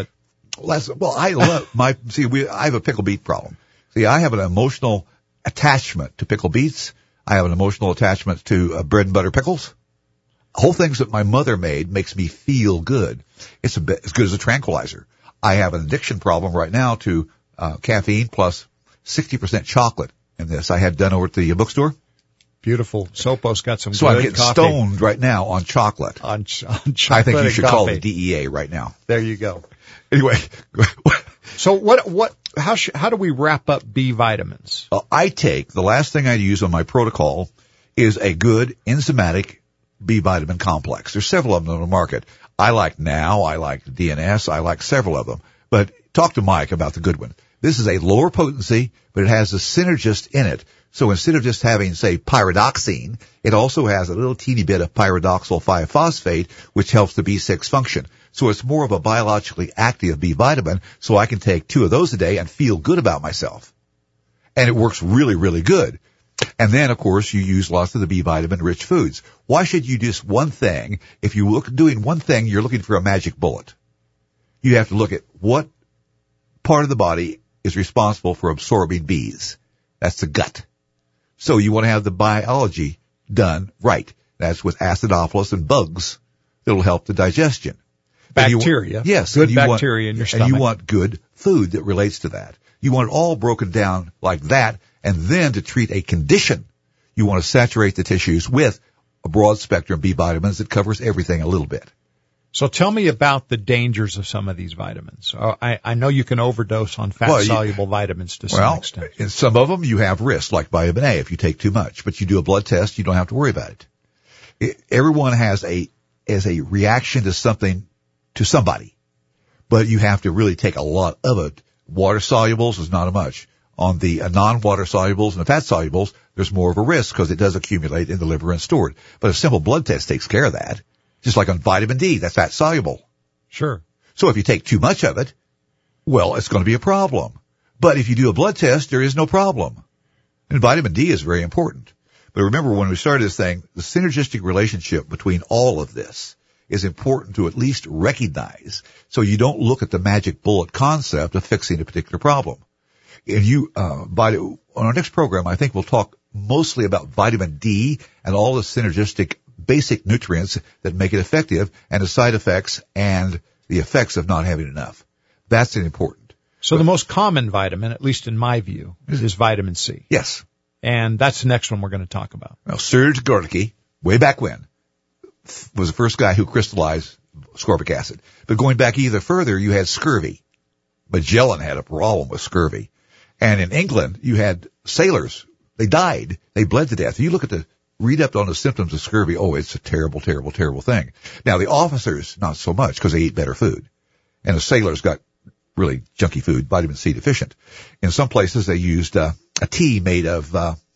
I love I have a pickle beet problem. See, I have an emotional attachment to pickle beets. I have an emotional attachment to bread and butter pickles. Whole things that my mother made makes me feel good. It's as good as a tranquilizer. I have an addiction problem right now to caffeine plus 60% chocolate in this. I had done over at the bookstore. Beautiful. Sopo's got some so good I'm getting coffee. Stoned right now on chocolate. On chocolate. I think you should coffee. call the DEA right now. There you go. Anyway. So how do we wrap up B vitamins? The last thing I use on my protocol is a good enzymatic B vitamin complex. There's several of them on the market. I like Now, I like DNS, I like several of them. But talk to Mike about the good one. This is a lower potency, but it has a synergist in it. So instead of just having, say, pyridoxine, it also has a little teeny bit of pyridoxal 5-phosphate, which helps the B6 function. So it's more of a biologically active B vitamin, so I can take 2 of those a day and feel good about myself. And it works really, really good. And then, of course, you use lots of the B vitamin-rich foods. Why should you do one thing? If you look doing one thing, you're looking for a magic bullet. You have to look at what part of the body is responsible for absorbing Bs. That's the gut. So you want to have the biology done right. That's with acidophilus and bugs that'll help the digestion. Bacteria. Yes. Good bacteria in your stomach. And you want good food that relates to that. You want it all broken down like that. And then to treat a condition, you want to saturate the tissues with a broad spectrum B vitamins that covers everything a little bit. So tell me about the dangers of some of these vitamins. I know you can overdose on fat-soluble vitamins to some extent. In some of them you have risks, like vitamin A if you take too much. But you do a blood test, you don't have to worry about it. Everyone has a reaction to something, to somebody. But you have to really take a lot of it. Water solubles is not a much. On the non-water solubles and the fat solubles, there's more of a risk because it does accumulate in the liver and stored. But a simple blood test takes care of that. Just like on vitamin D, that's fat soluble. Sure. So if you take too much of it, well, it's going to be a problem. But if you do a blood test, there is no problem. And vitamin D is very important. But remember, when we started this thing, the synergistic relationship between all of this is important to at least recognize, so you don't look at the magic bullet concept of fixing a particular problem. And on our next program, I think we'll talk mostly about vitamin D and all the synergistic basic nutrients that make it effective, and the side effects and the effects of not having enough. That's important. So the most common vitamin, at least in my view, is vitamin C. Yes. And that's the next one we're going to talk about. Now, Serge Gorky, way back when, was the first guy who crystallized ascorbic acid. But going back either further, you had scurvy. Magellan had a problem with scurvy. And in England, you had sailors. They died. They bled to death. You read up on the symptoms of scurvy. Oh, it's a terrible, terrible, terrible thing. Now, the officers, not so much, because they eat better food. And the sailors got really junky food, vitamin C deficient. In some places, they used a tea made of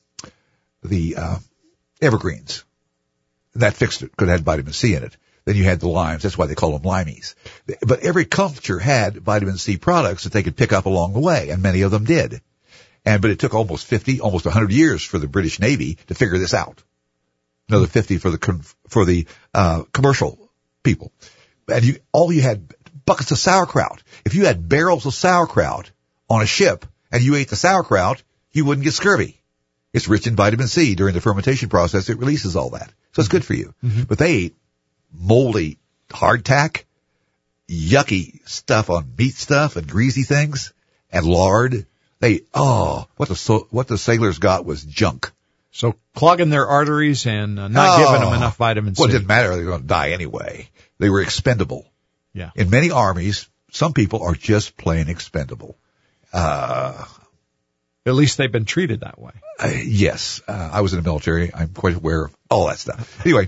the evergreens. That fixed it, because it had vitamin C in it. Then you had the limes. That's why they call them limeys. But every culture had vitamin C products that they could pick up along the way, and many of them did. But it took almost 100 years for the British Navy to figure this out. Another 50 for the commercial people. And you had buckets of sauerkraut. If you had barrels of sauerkraut on a ship and you ate the sauerkraut, you wouldn't get scurvy. It's rich in vitamin C. During the fermentation process, it releases all that. So it's good for you. Mm-hmm. But they ate moldy hardtack, yucky stuff on meat stuff and greasy things, and lard. What the sailors got was junk. So clogging their arteries and not giving them enough vitamin C. Well, it didn't matter. They were going to die anyway. They were expendable. Yeah. In many armies, some people are just plain expendable. At least they've been treated that way. Yes. I was in the military. I'm quite aware of all that stuff. Anyway,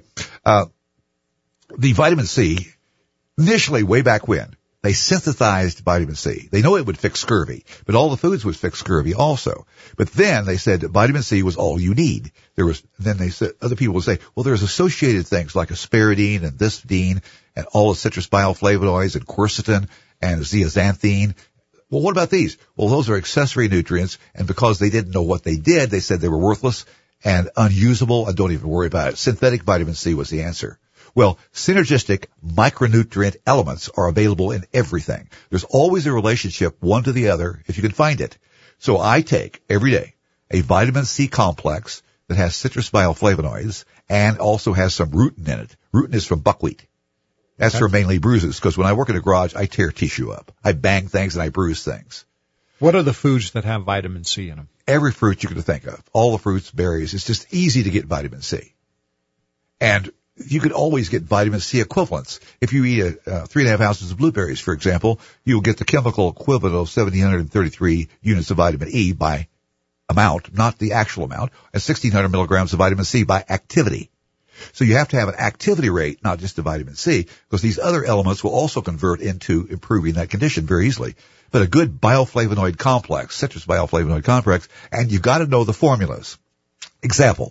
the vitamin C, initially way back when, they synthesized vitamin C. They know it would fix scurvy, but all the foods would fix scurvy also. But then they said that vitamin C was all you need. Then they said, other people would say, well, there's associated things like asparagine and thistidine and all the citrus bioflavonoids and quercetin and zeaxanthine. Well, what about these? Well, those are accessory nutrients, and because they didn't know what they did, they said they were worthless and unusable, and don't even worry about it. Synthetic vitamin C was the answer. Well, synergistic micronutrient elements are available in everything. There's always a relationship one to the other if you can find it. So I take every day a vitamin C complex that has citrus bioflavonoids and also has some rutin in it. Rutin is from buckwheat. That's for mainly bruises, because when I work in a garage, I tear tissue up. I bang things and I bruise things. What are the foods that have vitamin C in them? Every fruit you can think of. All the fruits, berries. It's just easy to get vitamin C. And you could always get vitamin C equivalents. If you eat 3.5 ounces of blueberries, for example, you'll get the chemical equivalent of 1,733 units of vitamin E by amount, not the actual amount, and 1,600 milligrams of vitamin C by activity. So you have to have an activity rate, not just the vitamin C, because these other elements will also convert into improving that condition very easily. But a good bioflavonoid complex, citrus bioflavonoid complex, and you've got to know the formulas. Example.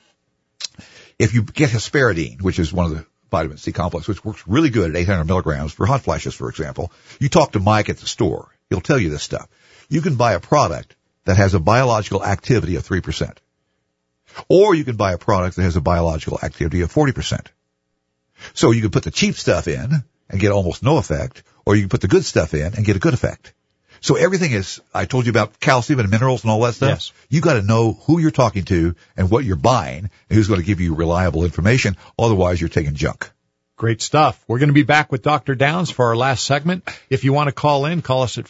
If you get hesperidine, which is one of the vitamin C complex, which works really good at 800 milligrams for hot flashes, for example, you talk to Mike at the store. He'll tell you this stuff. You can buy a product that has a biological activity of 3%. Or you can buy a product that has a biological activity of 40%. So you can put the cheap stuff in and get almost no effect, or you can put the good stuff in and get a good effect. So everything is, I told you about calcium and minerals and all that stuff. Yes. You got to know who you're talking to and what you're buying and who's going to give you reliable information. Otherwise, you're taking junk. Great stuff. We're going to be back with Dr. Downs for our last segment. If you want to call in, call us at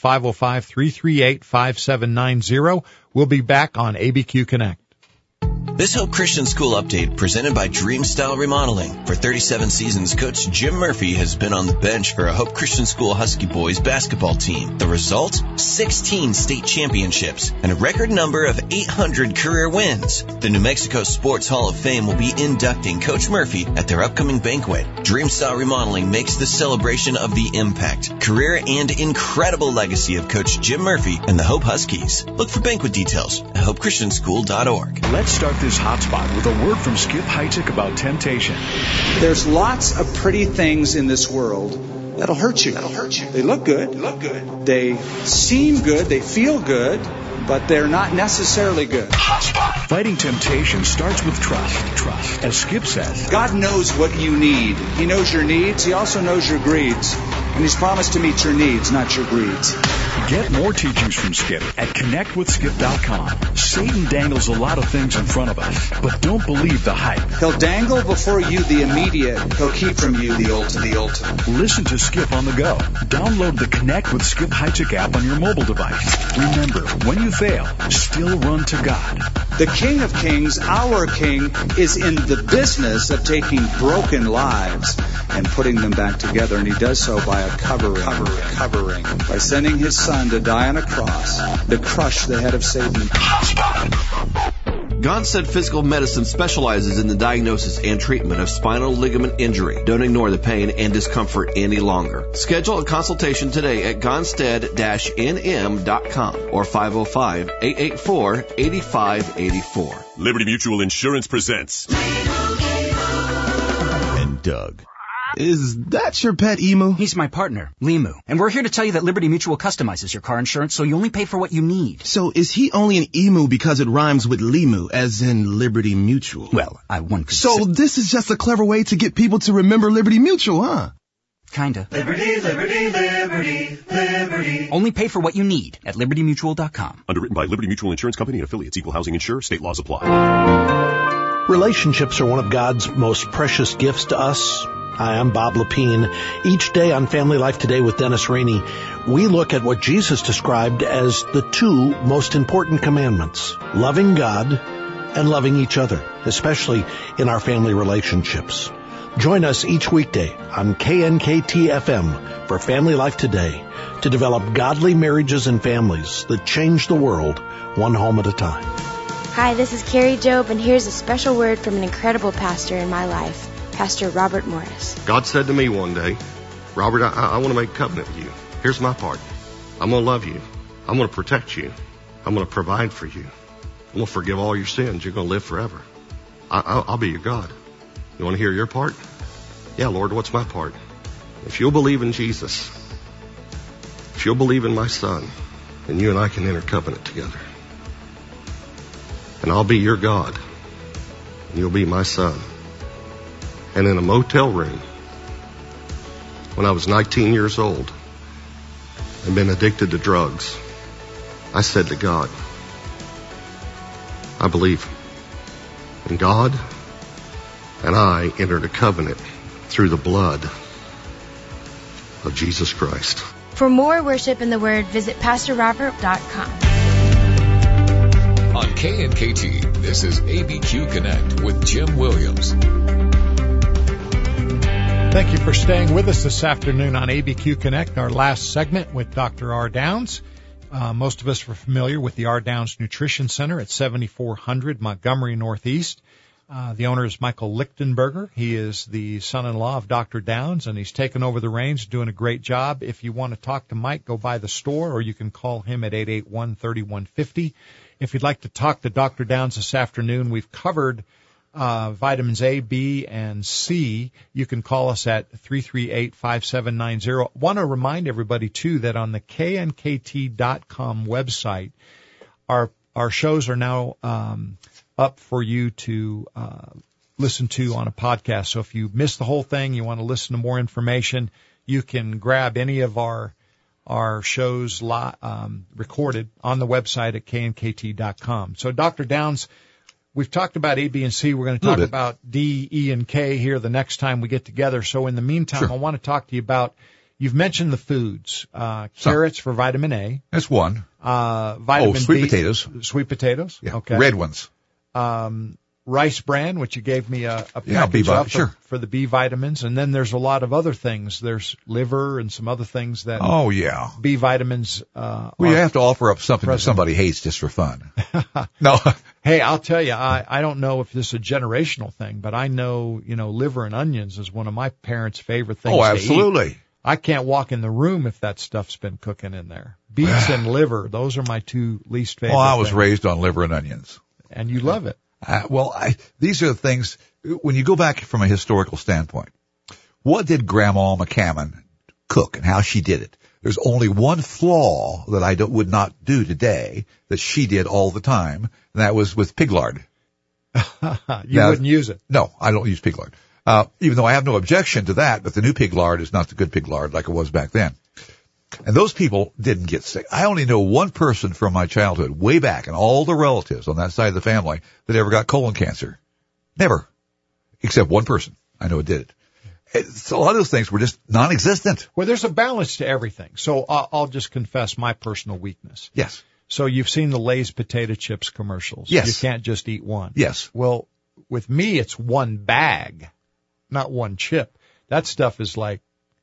505-338-5790. We'll be back on ABQ Connect. This Hope Christian School update presented by Dream Style Remodeling. For 37 seasons, Coach Jim Murphy has been on the bench for a Hope Christian School Husky boys basketball team. The result? 16 state championships and a record number of 800 career wins. The New Mexico Sports Hall of Fame will be inducting Coach Murphy at their upcoming banquet. Dream Style Remodeling makes the celebration of the impact, career, and incredible legacy of Coach Jim Murphy and the Hope Huskies. Look for banquet details at hopechristianschool.org. Let's start this hotspot with a word from Skip Heitzig about temptation. There's lots of pretty things in this world that'll hurt you. They look good. They seem good. They feel good, but they're not necessarily good. Hotspot. Fighting temptation starts with trust. As Skip says, God knows what you need. He knows your needs. He also knows your greeds. And He's promised to meet your needs, not your greeds. Get more teachings from Skip at connectwithskip.com. Satan dangles a lot of things in front of us, but don't believe the hype. He'll dangle before you the immediate. He'll keep from you the ultimate. Listen to Skip on the go. Download the Connect with Skip Heitzig app on your mobile device. Remember, when you fail, still run to God. The King of Kings, our King, is in the business of taking broken lives and putting them back together, and He does so by a covering, by sending His Son to die on a cross to crush the head of Satan. Gonstead Physical Medicine specializes in the diagnosis and treatment of spinal ligament injury. Don't ignore the pain and discomfort any longer. Schedule a consultation today at gonstead-nm.com or 505-884-8584. Liberty Mutual Insurance presents And Doug. Is that your pet emu? He's my partner, Limu. And we're here to tell you that Liberty Mutual customizes your car insurance so you only pay for what you need. So is he only an emu because it rhymes with Limu, as in Liberty Mutual? Well, one could So this is just a clever way to get people to remember Liberty Mutual, huh? Kinda. Liberty, liberty, liberty, liberty. Only pay for what you need at libertymutual.com. Underwritten by Liberty Mutual Insurance Company and affiliates. Equal housing insurer. State laws apply. Relationships are one of God's most precious gifts to us. Hi, I'm Bob Lepine. Each day on Family Life Today with Dennis Rainey, we look at what Jesus described as the two most important commandments, loving God and loving each other, especially in our family relationships. Join us each weekday on KNKT-FM for Family Life Today to develop godly marriages and families that change the world one home at a time. Hi, this is Carrie Job, and here's a special word from an incredible pastor in my life, Pastor Robert Morris. God said to me one day, Robert, I want to make a covenant with you. Here's my part. I'm going to love you. I'm going to protect you. I'm going to provide for you. I'm going to forgive all your sins. You're going to live forever. I'll be your God. You want to hear your part? Yeah, Lord, what's my part? If you'll believe in Jesus, if you'll believe in my Son, then you and I can enter covenant together. And I'll be your God, and you'll be my son. And in a motel room, when I was 19 years old and been addicted to drugs, I said to God, I believe in God, and I entered a covenant through the blood of Jesus Christ. For more worship in the Word, visit PastorRobert.com. On KNKT, this is ABQ Connect with Jim Williams. Thank you for staying with us this afternoon on ABQ Connect, our last segment with Dr. R. Downs. Most of us are familiar with the R. Downs Nutrition Center at 7400 Montgomery Northeast. The owner is Michael Lichtenberger. He is the son-in-law of Dr. Downs, and he's taken over the reins, doing a great job. If you want to talk to Mike, go by the store, or you can call him at 881-3150. If you'd like to talk to Dr. Downs this afternoon, we've covered vitamins A, B, and C. You can call us at 338-5790. Want to remind everybody, too, that on the knkt.com website, our shows are now up for you to listen to on a podcast. So if you missed the whole thing, you want to listen to more information, you can grab any of our shows recorded on the website at knkt.com. So Dr. Downs, we've talked about A, B, and C. We're going to talk about D, E, and K here the next time we get together. So in the meantime, I want to talk to you about, you've mentioned the foods, carrots for vitamin A. That's one. Vitamin sweet B. potatoes. Sweet potatoes? Yeah. Okay. Red ones. Rice bran, which you gave me a package of for the B vitamins. And then there's a lot of other things. There's liver and some other things that B vitamins well, you have to offer up something that somebody hates just for fun. No. Hey, I'll tell you, I don't know if this is a generational thing, but I know, liver and onions is one of my parents' favorite things to absolutely. eat. I can't walk in the room if that stuff's been cooking in there. Beets and liver, those are my two least favorite I was things. raised on liver and onions. And you love it. These are the things, when you go back from a historical standpoint, what did Grandma McCammon cook and how she did it? There's only one flaw that I would not do today that she did all the time, and that was with pig lard. You wouldn't use it? No, I don't use pig lard. Even though I have no objection to that, but the new pig lard is not the good pig lard like it was back then. And those people didn't get sick. I only know one person from my childhood, way back, and all the relatives on that side of the family that ever got colon cancer. Never. Except one person. I know it did it. So a lot of those things were just non-existent. Well, there's a balance to everything. So I'll just confess my personal weakness. Yes. So you've seen the Lay's potato chips commercials. Yes. You can't just eat one. Yes. Well, with me, it's one bag, not one chip. That stuff is like,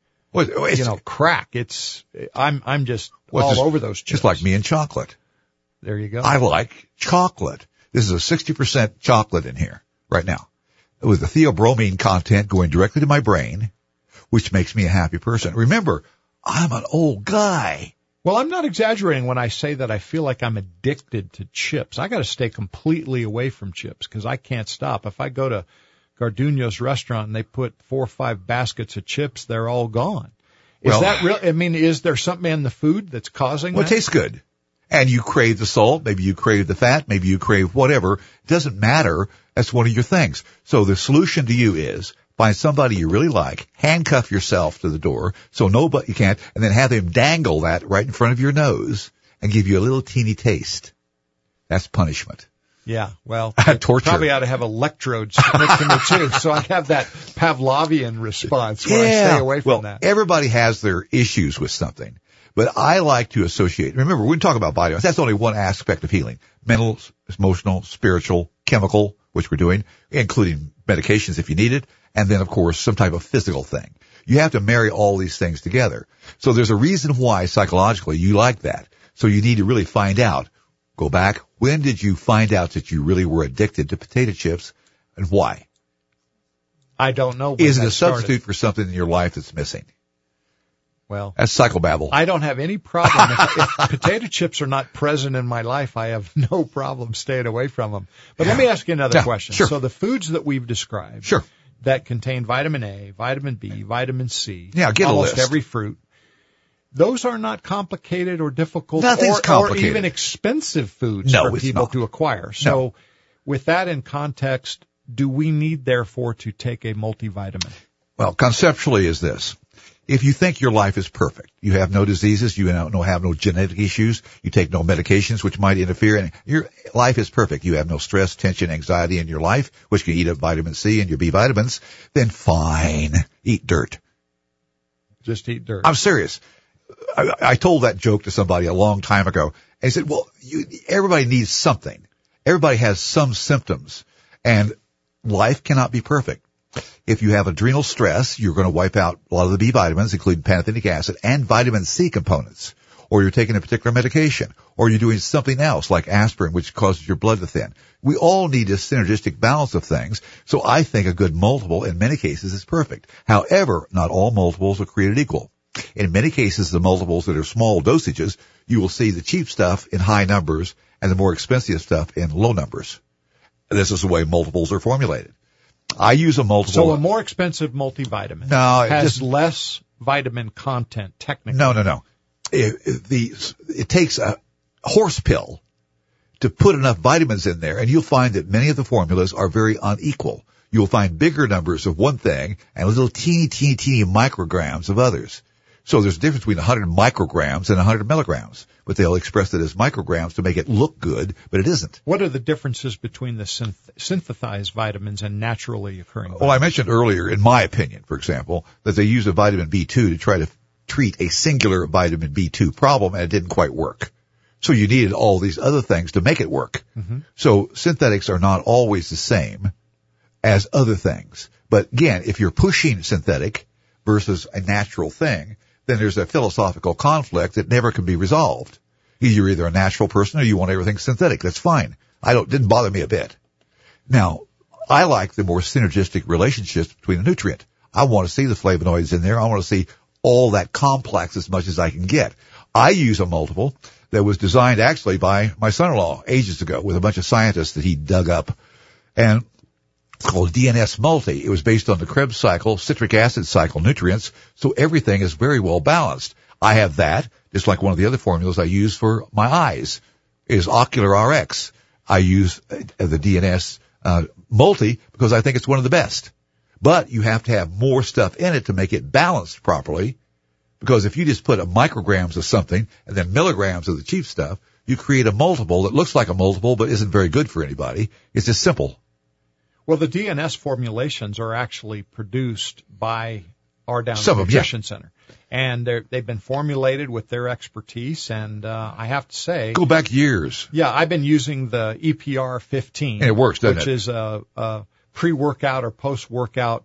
crack. I'm just all over those chips. Just like me and chocolate. There you go. I like chocolate. This is a 60% chocolate in here right now, with the theobromine content going directly to my brain, which makes me a happy person. Remember, I'm an old guy. Well, I'm not exaggerating when I say that I feel like I'm addicted to chips. I got to stay completely away from chips because I can't stop. If I go to Garduno's restaurant and they put 4 or 5 baskets of chips, they're all gone. Is that real? I mean, is there something in the food that's causing that? Well, it tastes good. And you crave the salt, maybe you crave the fat, maybe you crave whatever. It doesn't matter. That's one of your things. So the solution to you is find somebody you really like, handcuff yourself to the door so nobody can't, and then have him dangle that right in front of your nose and give you a little teeny taste. That's punishment. Yeah, well, torture. Probably ought to have electrodes next to me too, so I have that Pavlovian response where I stay away from that. Everybody has their issues with something, but I like to associate. Remember, when we talk about vitamins, that's only one aspect of healing: mental, emotional, spiritual, chemical, which we're doing, including medications if you need it, and then of course some type of physical thing. You have to marry all these things together. So there's a reason why psychologically you like that. So you need to really find out. Go back. When did you find out that you really were addicted to potato chips, and why? I don't know. Is it a substitute for something in your life that's missing? Well, that's psychobabble. I don't have any problem. If potato chips are not present in my life, I have no problem staying away from them. But let me ask you another question. Sure. So the foods that we've described that contain vitamin A, vitamin B, vitamin C, get almost a list. Every fruit, those are not complicated or difficult or even expensive foods for people to acquire. So with that in context, do we need, therefore, to take a multivitamin? Well, conceptually is this. If you think your life is perfect, you have no diseases, you have no genetic issues, you take no medications which might interfere, and your life is perfect. You have no stress, tension, anxiety in your life, which can eat up vitamin C and your B vitamins, then fine, eat dirt. Just eat dirt. I'm serious. I told that joke to somebody a long time ago, and he said, well, everybody needs something. Everybody has some symptoms, and life cannot be perfect. If you have adrenal stress, you're going to wipe out a lot of the B vitamins, including pantothenic acid and vitamin C components. Or you're taking a particular medication. Or you're doing something else like aspirin, which causes your blood to thin. We all need a synergistic balance of things. So I think a good multiple in many cases is perfect. However, not all multiples are created equal. In many cases, the multiples that are small dosages, you will see the cheap stuff in high numbers and the more expensive stuff in low numbers. This is the way multiples are formulated. I use a multiple. So a more expensive multivitamin has less vitamin content, technically. No. It takes a horse pill to put enough vitamins in there, and you'll find that many of the formulas are very unequal. You'll find bigger numbers of one thing and little teeny micrograms of others. So there's a difference between 100 micrograms and 100 milligrams, but they'll express it as micrograms to make it look good, but it isn't. What are the differences between the synthesized vitamins and naturally occurring vitamins? Well, I mentioned earlier, in my opinion, for example, that they use a vitamin B2 to try to treat a singular vitamin B2 problem, and it didn't quite work. So you needed all these other things to make it work. Mm-hmm. So synthetics are not always the same as other things. But again, if you're pushing synthetic versus a natural thing, then there's a philosophical conflict that never can be resolved. You're either a natural person or you want everything synthetic. That's fine. Didn't bother me a bit. Now, I like the more synergistic relationships between the nutrient. I want to see the flavonoids in there. I want to see all that complex as much as I can get. I use a multiple that was designed actually by my son-in-law ages ago with a bunch of scientists that he dug up. And it's called DNS Multi. It was based on the Krebs cycle, citric acid cycle nutrients, so everything is very well balanced. I have that, just like one of the other formulas I use for my eyes is Ocular RX. I use the DNS Multi because I think it's one of the best. But you have to have more stuff in it to make it balanced properly, because if you just put micrograms of something and then milligrams of the cheap stuff, you create a multiple that looks like a multiple but isn't very good for anybody. It's just simple. Well, the DNS formulations are actually produced by our Down Some Nutrition Center. And they've been formulated with their expertise, and I have to say... Go back years. Yeah, I've been using the EPR 15. And it works, doesn't it? Which is a pre-workout or post-workout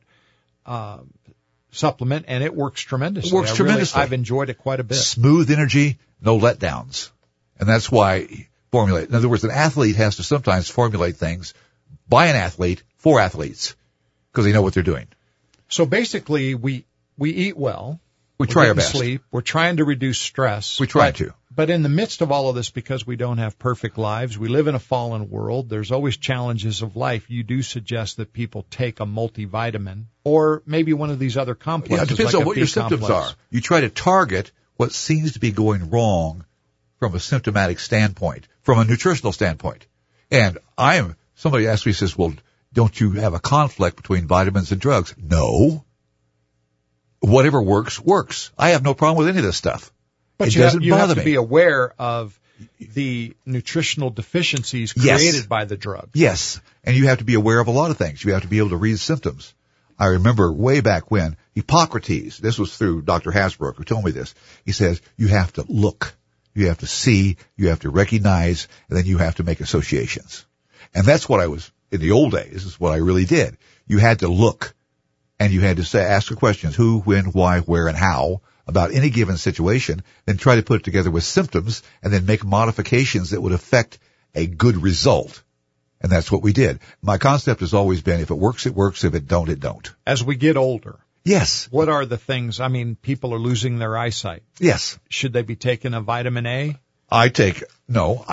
supplement, and it works tremendously. It works tremendously. I've enjoyed it quite a bit. Smooth energy, no letdowns. And that's why formulate. In other words, an athlete has to sometimes formulate things by an athlete for athletes because they know what they're doing. So basically, we eat well. We try our best. Sleep. We're trying to reduce stress. We try to. But in the midst of all of this, because we don't have perfect lives, we live in a fallen world, there's always challenges of life. You do suggest that people take a multivitamin or maybe one of these other complexes. Yeah, it depends on what your symptoms are. You try to target what seems to be going wrong from a symptomatic standpoint, from a nutritional standpoint. And somebody asked me, says, well, don't you have a conflict between vitamins and drugs? No. Whatever works, works. I have no problem with any of this stuff. But you have to be aware of the nutritional deficiencies created by the drug. Yes, and you have to be aware of a lot of things. You have to be able to read symptoms. I remember way back when, Hippocrates, this was through Dr. Hasbrook who told me this, he says, you have to look, you have to see, you have to recognize, and then you have to make associations. And that's what I was, in the old days, is what I really did. You had to look, and you had to ask the questions, who, when, why, where, and how, about any given situation, then try to put it together with symptoms, and then make modifications that would affect a good result. And that's what we did. My concept has always been, if it works, it works. If it don't, it don't. As we get older. Yes. What are the things? I mean, people are losing their eyesight. Yes. Should they be taking a vitamin A? No,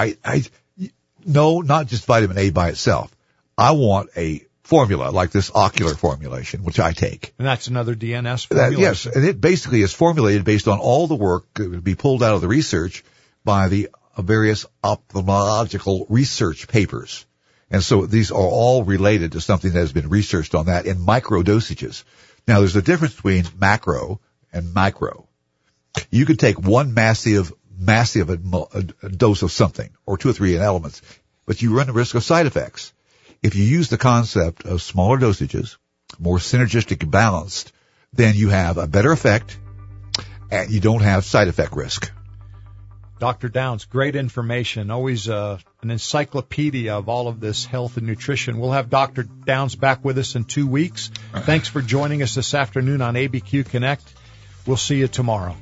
not just vitamin A by itself. I want a formula like this ocular formulation, which I take. And that's another DNS formulation? Yes, and it basically is formulated based on all the work that would be pulled out of the research by the various ophthalmological research papers. And so these are all related to something that has been researched on that in micro dosages. Now, there's a difference between macro and micro. You could take one massive dose of something, or 2 or 3 elements, but you run the risk of side effects. If you use the concept of smaller dosages, more synergistic and balanced, then you have a better effect and you don't have side effect risk. Dr. Downs, great information. Always an encyclopedia of all of this health and nutrition. We'll have Dr. Downs back with us in 2 weeks. Thanks for joining us this afternoon on ABQ Connect. We'll see you tomorrow.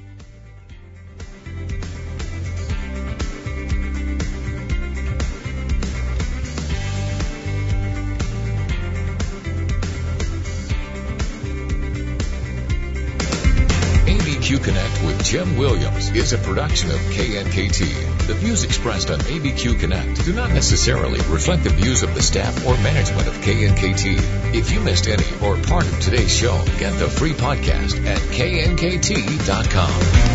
ABQ Connect with Jim Williams is a production of KNKT. The views expressed on ABQ Connect do not necessarily reflect the views of the staff or management of KNKT. If you missed any or part of today's show, get the free podcast at knkt.com.